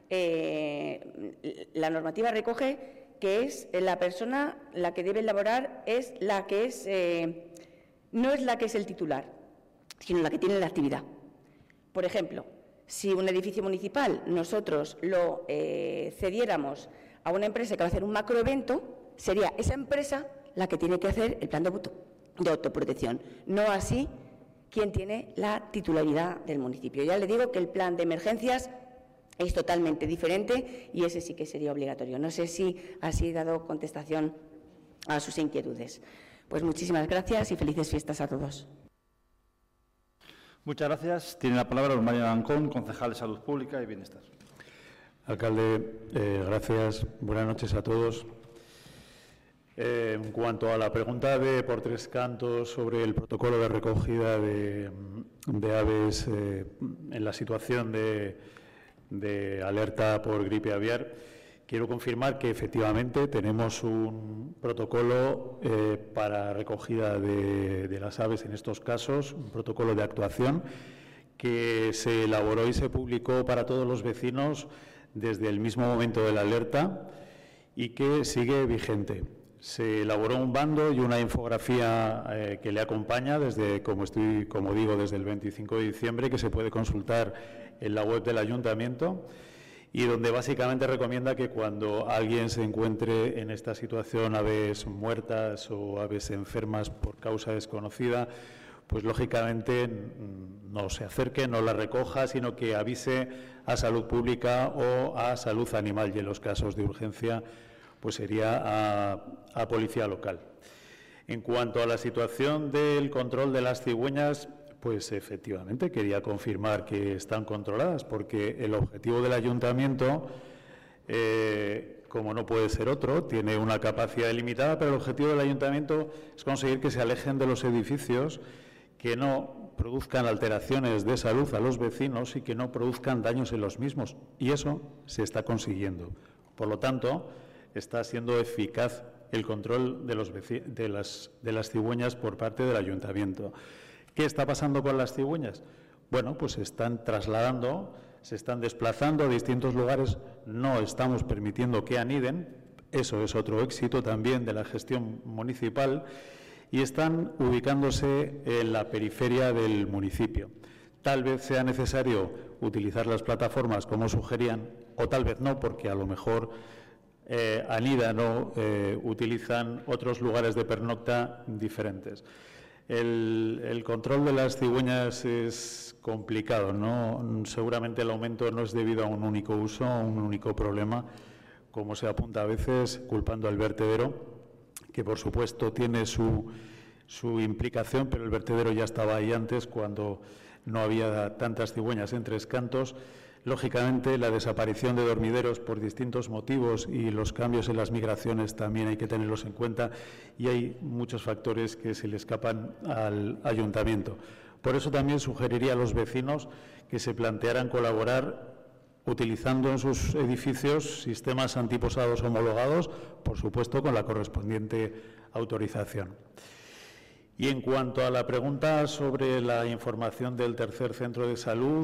eh, la normativa recoge que es la persona la que debe elaborar, es la que es, eh, no es la que es el titular, sino la que tiene la actividad. Por ejemplo, si un edificio municipal nosotros lo eh, cediéramos a una empresa que va a hacer un macroevento, sería esa empresa la que tiene que hacer el plan de, auto, de autoprotección, no así quien tiene la titularidad del municipio. Ya le digo que el plan de emergencias es totalmente diferente y ese sí que sería obligatorio. No sé si así he dado contestación a sus inquietudes. Pues muchísimas gracias y felices fiestas a todos. Muchas gracias. Tiene la palabra María Ancón, concejal de Salud Pública y Bienestar. Alcalde, eh, gracias. Buenas noches a todos. Eh, en cuanto a la pregunta de por Tres Cantos sobre el protocolo de recogida de, de aves eh, en la situación de, de alerta por gripe aviar, quiero confirmar que efectivamente tenemos un protocolo eh, para recogida de, de las aves en estos casos, un protocolo de actuación que se elaboró y se publicó para todos los vecinos desde el mismo momento de la alerta y que sigue vigente. Se elaboró un bando y una infografía eh, que le acompaña desde, como, estoy, como digo, desde el veinticinco de diciembre, que se puede consultar en la web del Ayuntamiento y donde básicamente recomienda que cuando alguien se encuentre en esta situación, aves muertas o aves enfermas por causa desconocida, pues lógicamente no se acerque, no la recoja, sino que avise a Salud Pública o a Salud Animal y en los casos de urgencia pues sería a, a Policía Local. En cuanto a la situación del control de las cigüeñas, pues efectivamente quería confirmar que están controladas, porque el objetivo del Ayuntamiento, eh, como no puede ser otro, tiene una capacidad limitada, pero el objetivo del Ayuntamiento es conseguir que se alejen de los edificios, que no produzcan alteraciones de salud a los vecinos y que no produzcan daños en los mismos. Y eso se está consiguiendo. Por lo tanto, está siendo eficaz el control de, los de, las, de las cigüeñas por parte del Ayuntamiento. ¿Qué está pasando con las cigüeñas? Bueno, pues se están trasladando, se están desplazando a distintos lugares, no estamos permitiendo que aniden, eso es otro éxito también de la gestión municipal, y están ubicándose en la periferia del municipio. Tal vez sea necesario utilizar las plataformas como sugerían, o tal vez no, porque a lo mejor eh, anidan o eh, utilizan otros lugares de pernocta diferentes. El, el control de las cigüeñas es complicado, ¿no? Seguramente el aumento no es debido a un único uso, a un único problema, como se apunta a veces, culpando al vertedero, que por supuesto tiene su, su implicación, pero el vertedero ya estaba ahí antes, cuando no había tantas cigüeñas en Tres Cantos. Lógicamente, la desaparición de dormideros por distintos motivos y los cambios en las migraciones también hay que tenerlos en cuenta, y hay muchos factores que se le escapan al Ayuntamiento. Por eso también sugeriría a los vecinos que se plantearan colaborar utilizando en sus edificios sistemas antiposados homologados, por supuesto con la correspondiente autorización. Y en cuanto a la pregunta sobre la información del tercer centro de salud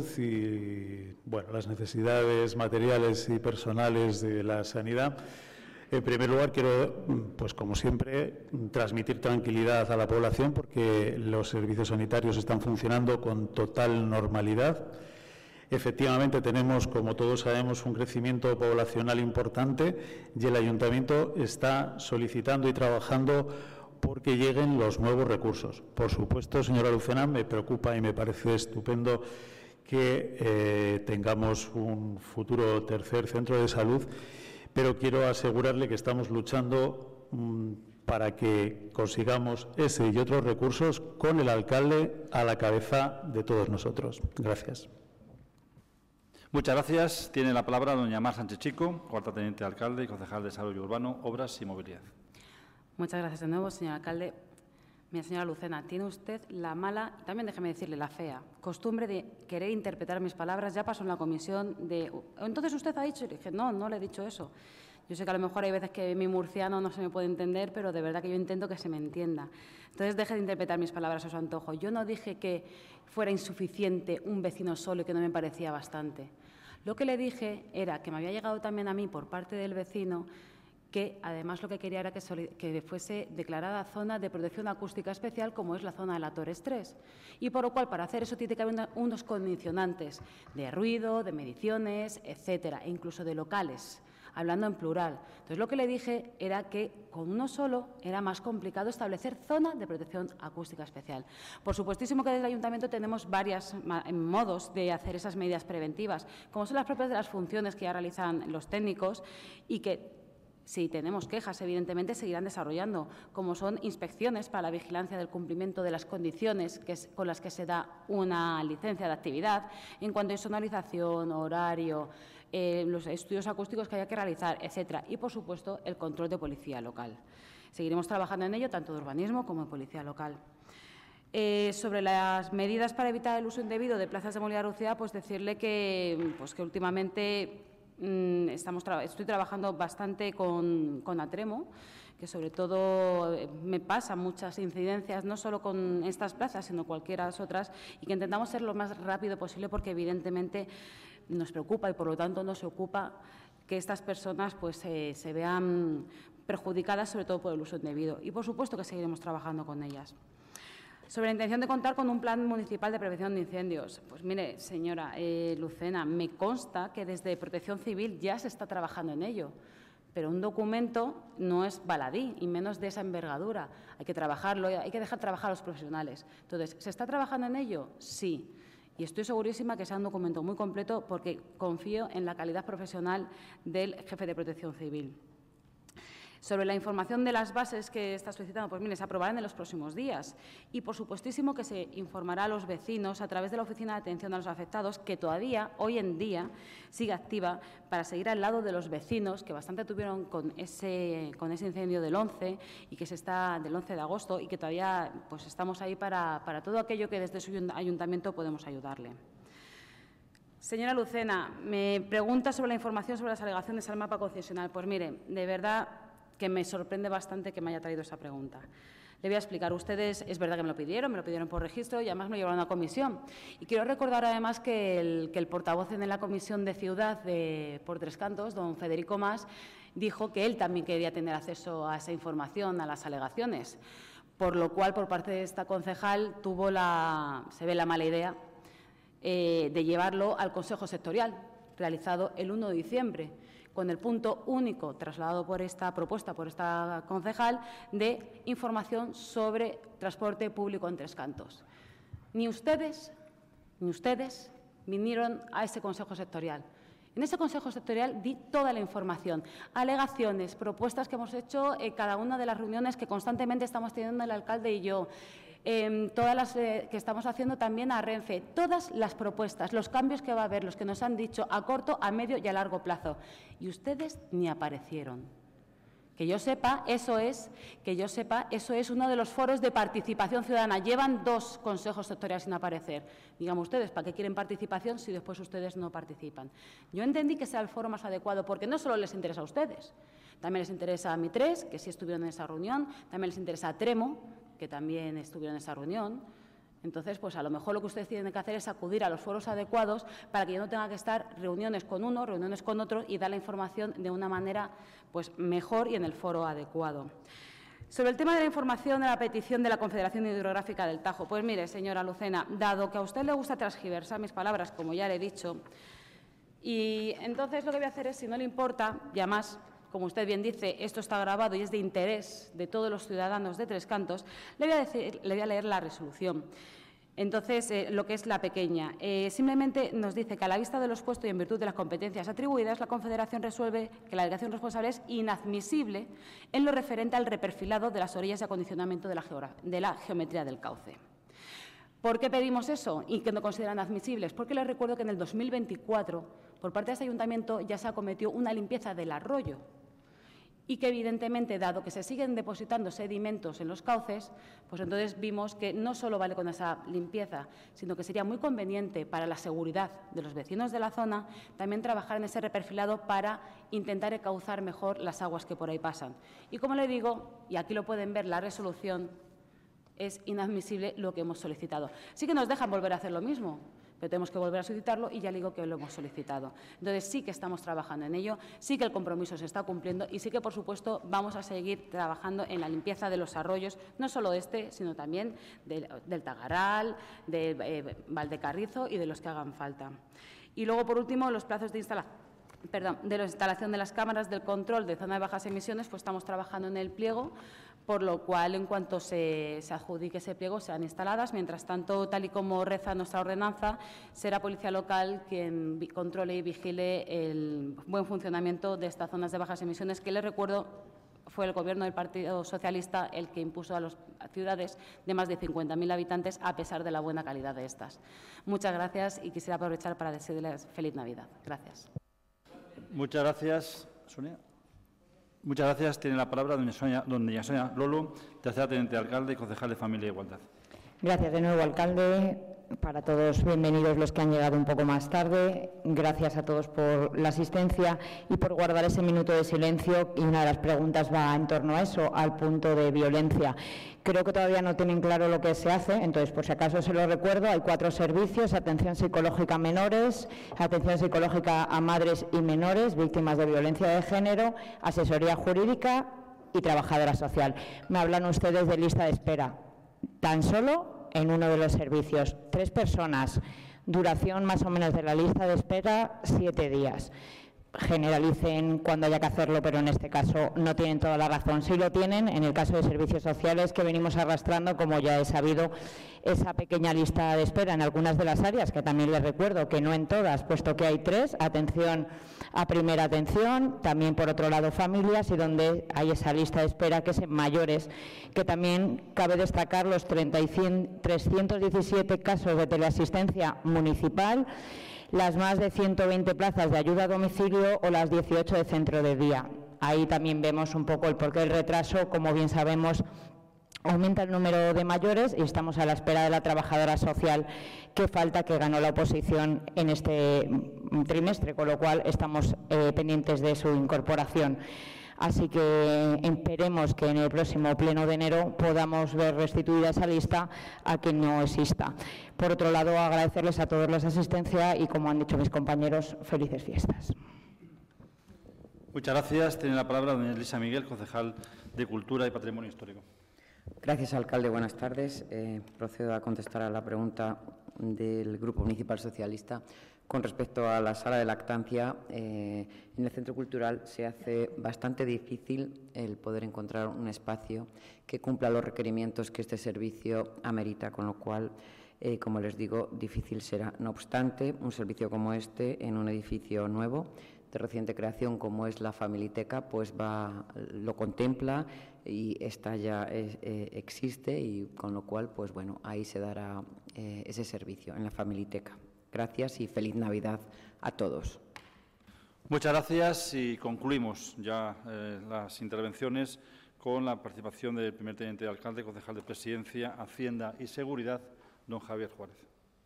y bueno, las necesidades materiales y personales de la sanidad, en primer lugar quiero, pues como siempre, transmitir tranquilidad a la población porque los servicios sanitarios están funcionando con total normalidad. Efectivamente, tenemos, como todos sabemos, un crecimiento poblacional importante y el Ayuntamiento está solicitando y trabajando porque lleguen los nuevos recursos. Por supuesto, señora Lucena, me preocupa y me parece estupendo que eh, tengamos un futuro tercer centro de salud, pero quiero asegurarle que estamos luchando mmm, para que consigamos ese y otros recursos con el alcalde a la cabeza de todos nosotros. Gracias. Muchas gracias. Tiene la palabra doña Mar Sánchez Chico, cuarta teniente de alcalde y concejal de Desarrollo Urbano, Obras y Movilidad. Muchas gracias de nuevo, señor alcalde. Mira, señora Lucena, tiene usted la mala, también déjeme decirle la fea, costumbre de querer interpretar mis palabras. Ya pasó en la comisión de... Entonces usted ha dicho, y le dije, no, no le he dicho eso. Yo sé que a lo mejor hay veces que mi murciano no se me puede entender, pero de verdad que yo intento que se me entienda. Entonces deje de interpretar mis palabras a su antojo. Yo no dije que fuera insuficiente un vecino solo y que no me parecía bastante. Lo que le dije era que me había llegado también a mí por parte del vecino que además lo que quería era que, que fuese declarada zona de protección acústica especial, como es la zona de la Torres tres. Y por lo cual, para hacer eso, tiene que haber una, unos condicionantes de ruido, de mediciones, etcétera, e incluso de locales, hablando en plural. Entonces, lo que le dije era que con uno solo era más complicado establecer zona de protección acústica especial. Por supuestísimo que desde el Ayuntamiento tenemos varios modos de hacer esas medidas preventivas, como son las propias de las funciones que ya realizan los técnicos y que, si tenemos quejas, evidentemente seguirán desarrollando, como son inspecciones para la vigilancia del cumplimiento de las condiciones que es, con las que se da una licencia de actividad, en cuanto a sonorización, horario, eh, los estudios acústicos que haya que realizar, etcétera. Y, por supuesto, el control de policía local. Seguiremos trabajando en ello, tanto de urbanismo como de policía local. Eh, sobre las medidas para evitar el uso indebido de plazas de movilidad reducida, pues decirle que, pues que últimamente Estamos tra estoy trabajando bastante con, con Atremo, que sobre todo me pasan muchas incidencias, no solo con estas plazas, sino cualquiera otras, y que intentamos ser lo más rápido posible porque evidentemente nos preocupa y por lo tanto nos ocupa que estas personas pues, eh, se vean perjudicadas, sobre todo por el uso indebido. Y por supuesto que seguiremos trabajando con ellas. Sobre la intención de contar con un plan municipal de prevención de incendios. Pues mire, señora eh, Lucena, me consta que desde Protección Civil ya se está trabajando en ello, pero un documento no es baladí, y menos de esa envergadura. Hay que trabajarlo, hay que dejar trabajar a los profesionales. Entonces, ¿se está trabajando en ello? Sí. Y estoy segurísima que sea un documento muy completo porque confío en la calidad profesional del jefe de Protección Civil. Sobre la información de las bases que está solicitando, pues mire, se aprobarán en los próximos días. Y, por supuestísimo, que se informará a los vecinos a través de la Oficina de Atención a los Afectados, que todavía, hoy en día, sigue activa para seguir al lado de los vecinos, que bastante tuvieron con ese, con ese incendio del once, y que se está del once de agosto, y que todavía pues, estamos ahí para, para todo aquello que desde su ayuntamiento podemos ayudarle. Señora Lucena, me pregunta sobre la información sobre las alegaciones al mapa concesional. Pues mire, de verdad que me sorprende bastante que me haya traído esa pregunta. Le voy a explicar. Ustedes, es verdad que me lo pidieron, me lo pidieron por registro y además me lo llevaron a una comisión. Y quiero recordar además que el, que el portavoz en la Comisión de Ciudad de Por Tres Cantos, don Federico Mas, dijo que él también quería tener acceso a esa información, a las alegaciones, por lo cual, por parte de esta concejal, tuvo la, se ve la mala idea eh, de llevarlo al Consejo Sectorial, realizado el uno de diciembre, con el punto único trasladado por esta propuesta, por esta concejal, de información sobre transporte público en Tres Cantos. Ni ustedes, ni ustedes vinieron a ese Consejo Sectorial. En ese Consejo Sectorial di toda la información, alegaciones, propuestas que hemos hecho en cada una de las reuniones que constantemente estamos teniendo el alcalde y yo, Eh, todas las eh, que estamos haciendo también a Renfe, todas las propuestas, los cambios que va a haber, los que nos han dicho a corto, a medio y a largo plazo. Y ustedes ni aparecieron. Que yo sepa, eso es, que yo sepa, eso es uno de los foros de participación ciudadana. Llevan dos consejos sectoriales sin aparecer. Díganme ustedes, ¿para qué quieren participación si después ustedes no participan? Yo entendí que sea el foro más adecuado porque no solo les interesa a ustedes, también les interesa a MITRES, que sí estuvieron en esa reunión, también les interesa a Tremo, que también estuvieron en esa reunión. Entonces, pues a lo mejor lo que ustedes tienen que hacer es acudir a los foros adecuados para que yo no tenga que estar reuniones con uno, reuniones con otro y dar la información de una manera pues, mejor y en el foro adecuado. Sobre el tema de la información de la petición de la Confederación Hidrográfica del Tajo, pues mire, señora Lucena, dado que a usted le gusta transgiversar mis palabras, como ya le he dicho, y entonces lo que voy a hacer es, si no le importa, y además, como usted bien dice, esto está grabado y es de interés de todos los ciudadanos de Tres Cantos, le voy a, decir, le voy a leer la resolución. Entonces, eh, lo que es la pequeña. Eh, simplemente nos dice que a la vista de los puestos y en virtud de las competencias atribuidas, la Confederación resuelve que la delegación responsable es inadmisible en lo referente al reperfilado de las orillas y acondicionamiento de la, de la geometría del cauce. ¿Por qué pedimos eso y que no consideran admisibles? Porque les recuerdo que en el dos mil veinticuatro, por parte de este ayuntamiento, ya se acometió una limpieza del arroyo y que, evidentemente, dado que se siguen depositando sedimentos en los cauces, pues entonces vimos que no solo vale con esa limpieza, sino que sería muy conveniente para la seguridad de los vecinos de la zona también trabajar en ese reperfilado para intentar encauzar mejor las aguas que por ahí pasan. Y como le digo, y aquí lo pueden ver, la resolución es inadmisible lo que hemos solicitado. Sí que nos dejan volver a hacer lo mismo, pero tenemos que volver a solicitarlo y ya le digo que lo hemos solicitado. Entonces, sí que estamos trabajando en ello, sí que el compromiso se está cumpliendo y sí que, por supuesto, vamos a seguir trabajando en la limpieza de los arroyos, no solo este, sino también del, del Tagaral, de eh, Valdecarrizo y de los que hagan falta. Y luego, por último, los plazos de instalación. Perdón, de la instalación de las cámaras del control de zona de bajas emisiones, pues estamos trabajando en el pliego, por lo cual, en cuanto se, se adjudique ese pliego, serán instaladas. Mientras tanto, tal y como reza nuestra ordenanza, será Policía Local quien controle y vigile el buen funcionamiento de estas zonas de bajas emisiones, que les recuerdo fue el Gobierno del Partido Socialista el que impuso a las ciudades de más de cincuenta mil habitantes, a pesar de la buena calidad de estas. Muchas gracias y quisiera aprovechar para desearles feliz Navidad. Gracias. Muchas gracias, Sonia. Muchas gracias. Tiene la palabra doña Sonia, doña Sonia Lolo, tercera teniente de alcalde y concejal de Familia e Igualdad. Gracias de nuevo, alcalde. Para todos, bienvenidos los que han llegado un poco más tarde. Gracias a todos por la asistencia y por guardar ese minuto de silencio. Y una de las preguntas va en torno a eso, al punto de violencia. Creo que todavía no tienen claro lo que se hace, entonces, por si acaso se lo recuerdo, hay cuatro servicios: atención psicológica a menores, atención psicológica a madres y menores, víctimas de violencia de género, asesoría jurídica y trabajadora social. Me hablan ustedes de lista de espera. Tan solo en uno de los servicios, tres personas, duración más o menos de la lista de espera, siete días. Generalicen cuando haya que hacerlo, pero en este caso no tienen toda la razón. Sí lo tienen en el caso de servicios sociales, que venimos arrastrando, como ya he sabido, esa pequeña lista de espera en algunas de las áreas, que también les recuerdo que no en todas, puesto que hay tres: atención a primera atención, también por otro lado familias, y donde hay esa lista de espera que es en mayores, que también cabe destacar los trescientos diecisiete casos de teleasistencia municipal, las más de ciento veinte plazas de ayuda a domicilio o las dieciocho de centro de día. Ahí también vemos un poco el porqué del retraso. Como bien sabemos, aumenta el número de mayores y estamos a la espera de la trabajadora social, que falta, que ganó la oposición en este trimestre, con lo cual estamos eh, pendientes de su incorporación. Así que esperemos que en el próximo pleno de enero podamos ver restituida esa lista a que no exista. Por otro lado, agradecerles a todos la asistencia y, como han dicho mis compañeros, felices fiestas. Muchas gracias. Tiene la palabra doña Elisa Miguel, concejal de Cultura y Patrimonio Histórico. Gracias, alcalde. Buenas tardes. Eh, procedo a contestar a la pregunta del Grupo Municipal Socialista. Con respecto a la sala de lactancia, eh, en el Centro Cultural se hace bastante difícil el poder encontrar un espacio que cumpla los requerimientos que este servicio amerita, con lo cual, eh, como les digo, difícil será. No obstante, un servicio como este, en un edificio nuevo, de reciente creación, como es la Familiteca, pues va, lo contempla y esta ya es, eh, existe, y con lo cual, pues bueno, ahí se dará eh, ese servicio, en la Familiteca. Gracias y feliz Navidad a todos. Muchas gracias y concluimos ya eh, las intervenciones con la participación del primer teniente de alcalde, concejal de Presidencia, Hacienda y Seguridad, don Javier Juárez.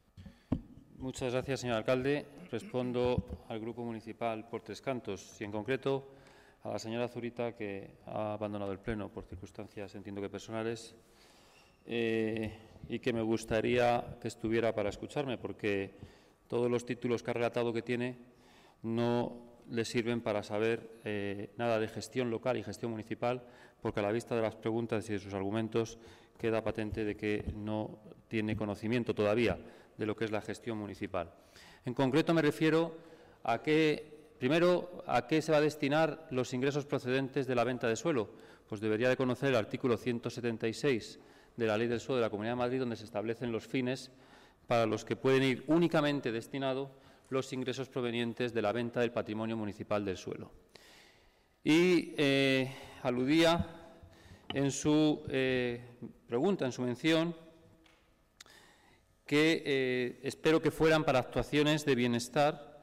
Muchas gracias, señor alcalde. Respondo al Grupo Municipal por Tres Cantos y, en concreto, a la señora Zurita, que ha abandonado el Pleno por circunstancias, entiendo que personales, eh, y que me gustaría que estuviera para escucharme, porque todos los títulos que ha relatado que tiene no le sirven para saber eh, nada de gestión local y gestión municipal, porque a la vista de las preguntas y de sus argumentos queda patente de que no tiene conocimiento todavía de lo que es la gestión municipal. En concreto me refiero a que, primero, a qué se va a destinar los ingresos procedentes de la venta de suelo. Pues debería de conocer el artículo ciento setenta y seis de la Ley del Suelo de la Comunidad de Madrid, donde se establecen los fines para los que pueden ir únicamente destinados los ingresos provenientes de la venta del patrimonio municipal del suelo. Y eh, aludía en su eh, pregunta, en su mención, que eh, espero que fueran para actuaciones de bienestar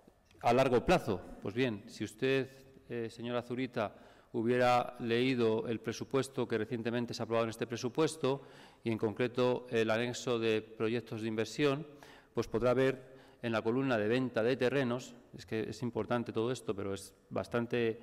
a largo plazo. Pues bien, si usted, eh, señora Zurita, hubiera leído el presupuesto que recientemente se ha aprobado en este presupuesto y, en concreto, el anexo de proyectos de inversión, pues podrá ver en la columna de venta de terrenos, es que es importante todo esto, pero es bastante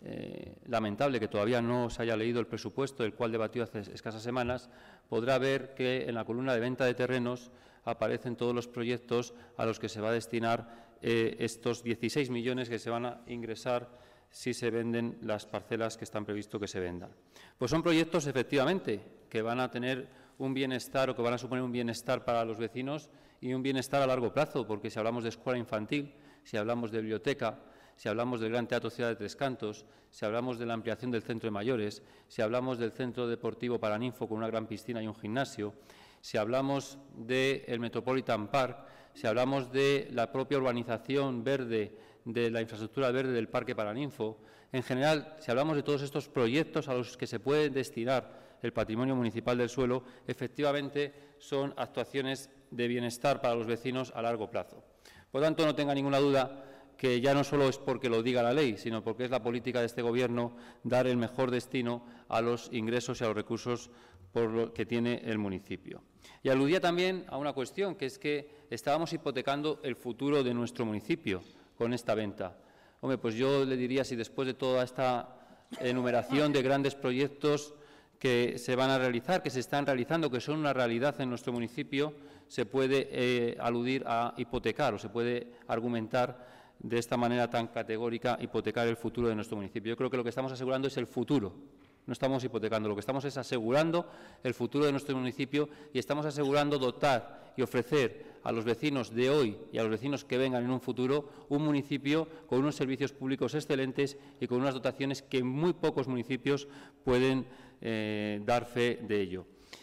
eh, lamentable que todavía no se haya leído el presupuesto, el cual debatió hace escasas semanas, podrá ver que en la columna de venta de terrenos aparecen todos los proyectos a los que se va a destinar eh, estos dieciséis millones que se van a ingresar si se venden las parcelas que están previsto que se vendan. Pues son proyectos, efectivamente, que van a tener un bienestar o que van a suponer un bienestar para los vecinos y un bienestar a largo plazo, porque si hablamos de escuela infantil, si hablamos de biblioteca, si hablamos del Gran Teatro Ciudad de Tres Cantos, si hablamos de la ampliación del centro de mayores, si hablamos del centro deportivo Paraninfo con una gran piscina y un gimnasio, si hablamos del Metropolitan Park, si hablamos de la propia urbanización verde, de la infraestructura verde del Parque Paraninfo, en general, si hablamos de todos estos proyectos a los que se puede destinar el patrimonio municipal del suelo, efectivamente son actuaciones de bienestar para los vecinos a largo plazo. Por tanto, no tenga ninguna duda que ya no solo es porque lo diga la ley, sino porque es la política de este Gobierno dar el mejor destino a los ingresos y a los recursos por lo que tiene el municipio. Y aludía también a una cuestión, que es que estábamos hipotecando el futuro de nuestro municipio con esta venta. Hombre, pues yo le diría, si después de toda esta enumeración de grandes proyectos que se van a realizar, que se están realizando, que son una realidad en nuestro municipio, se puede eh, aludir a hipotecar o se puede argumentar de esta manera tan categórica, hipotecar el futuro de nuestro municipio. Yo creo que lo que estamos asegurando es el futuro, no estamos hipotecando, lo que estamos es asegurando el futuro de nuestro municipio y estamos asegurando dotar y ofrecer a los vecinos de hoy y a los vecinos que vengan en un futuro un municipio con unos servicios públicos excelentes y con unas dotaciones que muy pocos municipios pueden eh, dar fe de ello.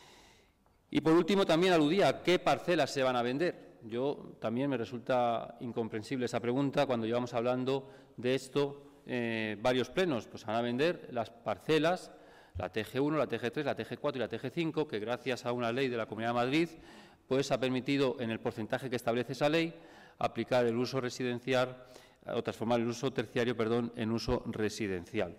Y por último también aludía a qué parcelas se van a vender. Yo también me resulta incomprensible esa pregunta cuando llevamos hablando de esto eh, varios plenos. Pues van a vender las parcelas, la T G uno, la T G tres, la T G cuatro y la T G cinco, que gracias a una ley de la Comunidad de Madrid pues ha permitido, en el porcentaje que establece esa ley, aplicar el uso residencial o transformar el uso terciario, perdón, en uso residencial.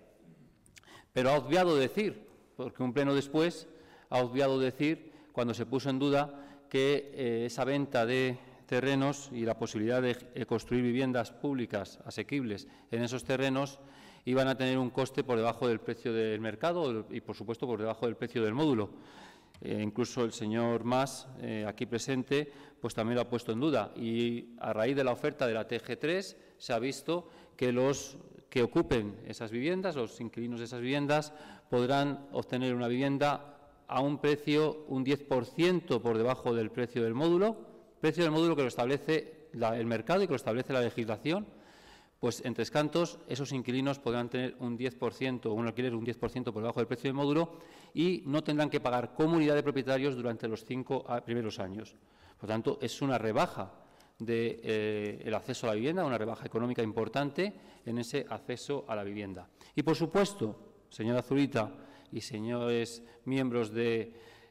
Pero ha obviado decir, porque un pleno después ha obviado decir, cuando se puso en duda, que eh, esa venta de terrenos y la posibilidad de eh, construir viviendas públicas asequibles en esos terrenos iban a tener un coste por debajo del precio del mercado y, por supuesto, por debajo del precio del módulo. Eh, incluso el señor Mas, eh, aquí presente, pues también lo ha puesto en duda. Y a raíz de la oferta de la T G tres se ha visto que los que ocupen esas viviendas, los inquilinos de esas viviendas, podrán obtener una vivienda a un precio un diez por ciento por debajo del precio del módulo, precio del módulo que lo establece la, el mercado y que lo establece la legislación. Pues en Tres Cantos esos inquilinos podrán tener un diez por ciento o un alquiler un diez por ciento por debajo del precio del módulo y no tendrán que pagar comunidad de propietarios durante los cinco primeros años. Por tanto, es una rebaja del de, eh, acceso a la vivienda, una rebaja económica importante en ese acceso a la vivienda. Y, por supuesto, señora Zurita y señores miembros del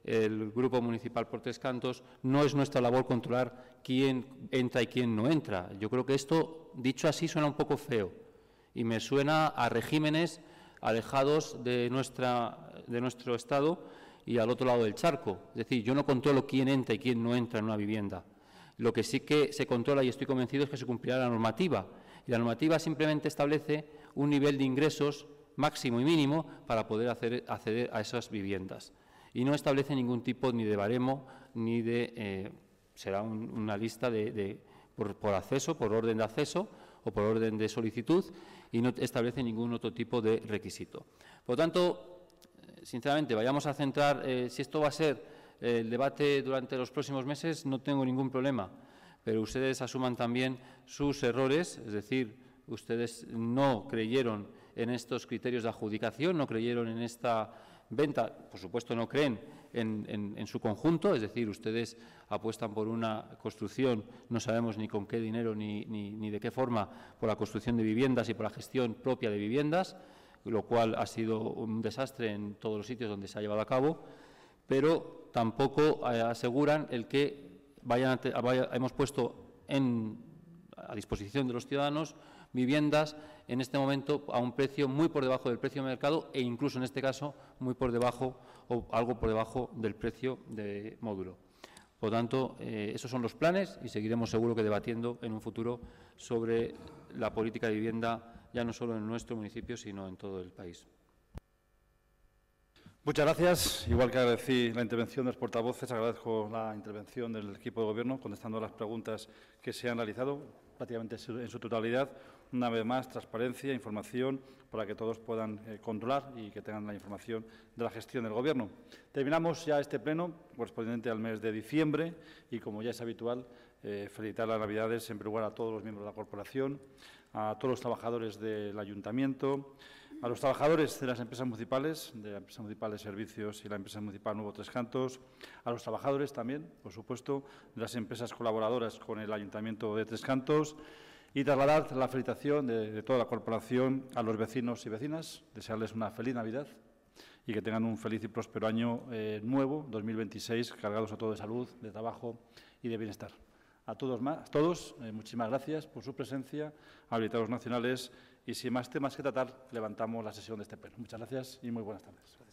Grupo Municipal por Tres Cantos, no es nuestra labor controlar quién entra y quién no entra. Yo creo que esto, dicho así, suena un poco feo y me suena a regímenes alejados de, nuestra, de nuestro Estado y al otro lado del charco. Es decir, yo no controlo quién entra y quién no entra en una vivienda. Lo que sí que se controla, y estoy convencido, es que se cumplirá la normativa. Y la normativa simplemente establece un nivel de ingresos máximo y mínimo para poder hacer, acceder a esas viviendas. Y no establece ningún tipo ni de baremo ni de... Eh, será un, una lista de, de, por, por acceso, por orden de acceso o por orden de solicitud y no establece ningún otro tipo de requisito. Por lo tanto, sinceramente, vayamos a centrar, eh, si esto va a ser eh, el debate durante los próximos meses, no tengo ningún problema, pero ustedes asuman también sus errores, es decir, ustedes no creyeron en estos criterios de adjudicación, no creyeron en esta venta, por supuesto no creen en, en, en su conjunto, es decir, ustedes apuestan por una construcción, no sabemos ni con qué dinero ni, ni, ni de qué forma, por la construcción de viviendas y por la gestión propia de viviendas, lo cual ha sido un desastre en todos los sitios donde se ha llevado a cabo, pero tampoco eh, aseguran el que vayan a, vaya, hemos puesto en, a disposición de los ciudadanos viviendas en este momento a un precio muy por debajo del precio de mercado e incluso en este caso muy por debajo o algo por debajo del precio de módulo. Por lo tanto, eh, esos son los planes y seguiremos seguro que debatiendo en un futuro sobre la política de vivienda ya no solo en nuestro municipio sino en todo el país. Muchas gracias. Igual que agradecí la intervención de los portavoces, agradezco la intervención del equipo de Gobierno contestando a las preguntas que se han realizado prácticamente en su totalidad. Una vez más, transparencia, información para que todos puedan eh, controlar y que tengan la información de la gestión del Gobierno. Terminamos ya este pleno correspondiente al mes de diciembre y, como ya es habitual, eh, felicitar las Navidades en primer lugar a todos los miembros de la corporación, a todos los trabajadores del Ayuntamiento, a los trabajadores de las empresas municipales, de la empresa municipal de servicios y la empresa municipal Nuevo Tres Cantos, a los trabajadores también, por supuesto, de las empresas colaboradoras con el Ayuntamiento de Tres Cantos y trasladar la felicitación de, de toda la corporación a los vecinos y vecinas, desearles una feliz Navidad y que tengan un feliz y próspero año eh, nuevo, dos mil veintiséis, cargados a todo de salud, de trabajo y de bienestar. A todos, más, todos eh, muchísimas gracias por su presencia, a habilitados nacionales y sin más temas que tratar, levantamos la sesión de este pleno. Muchas gracias y muy buenas tardes. Gracias.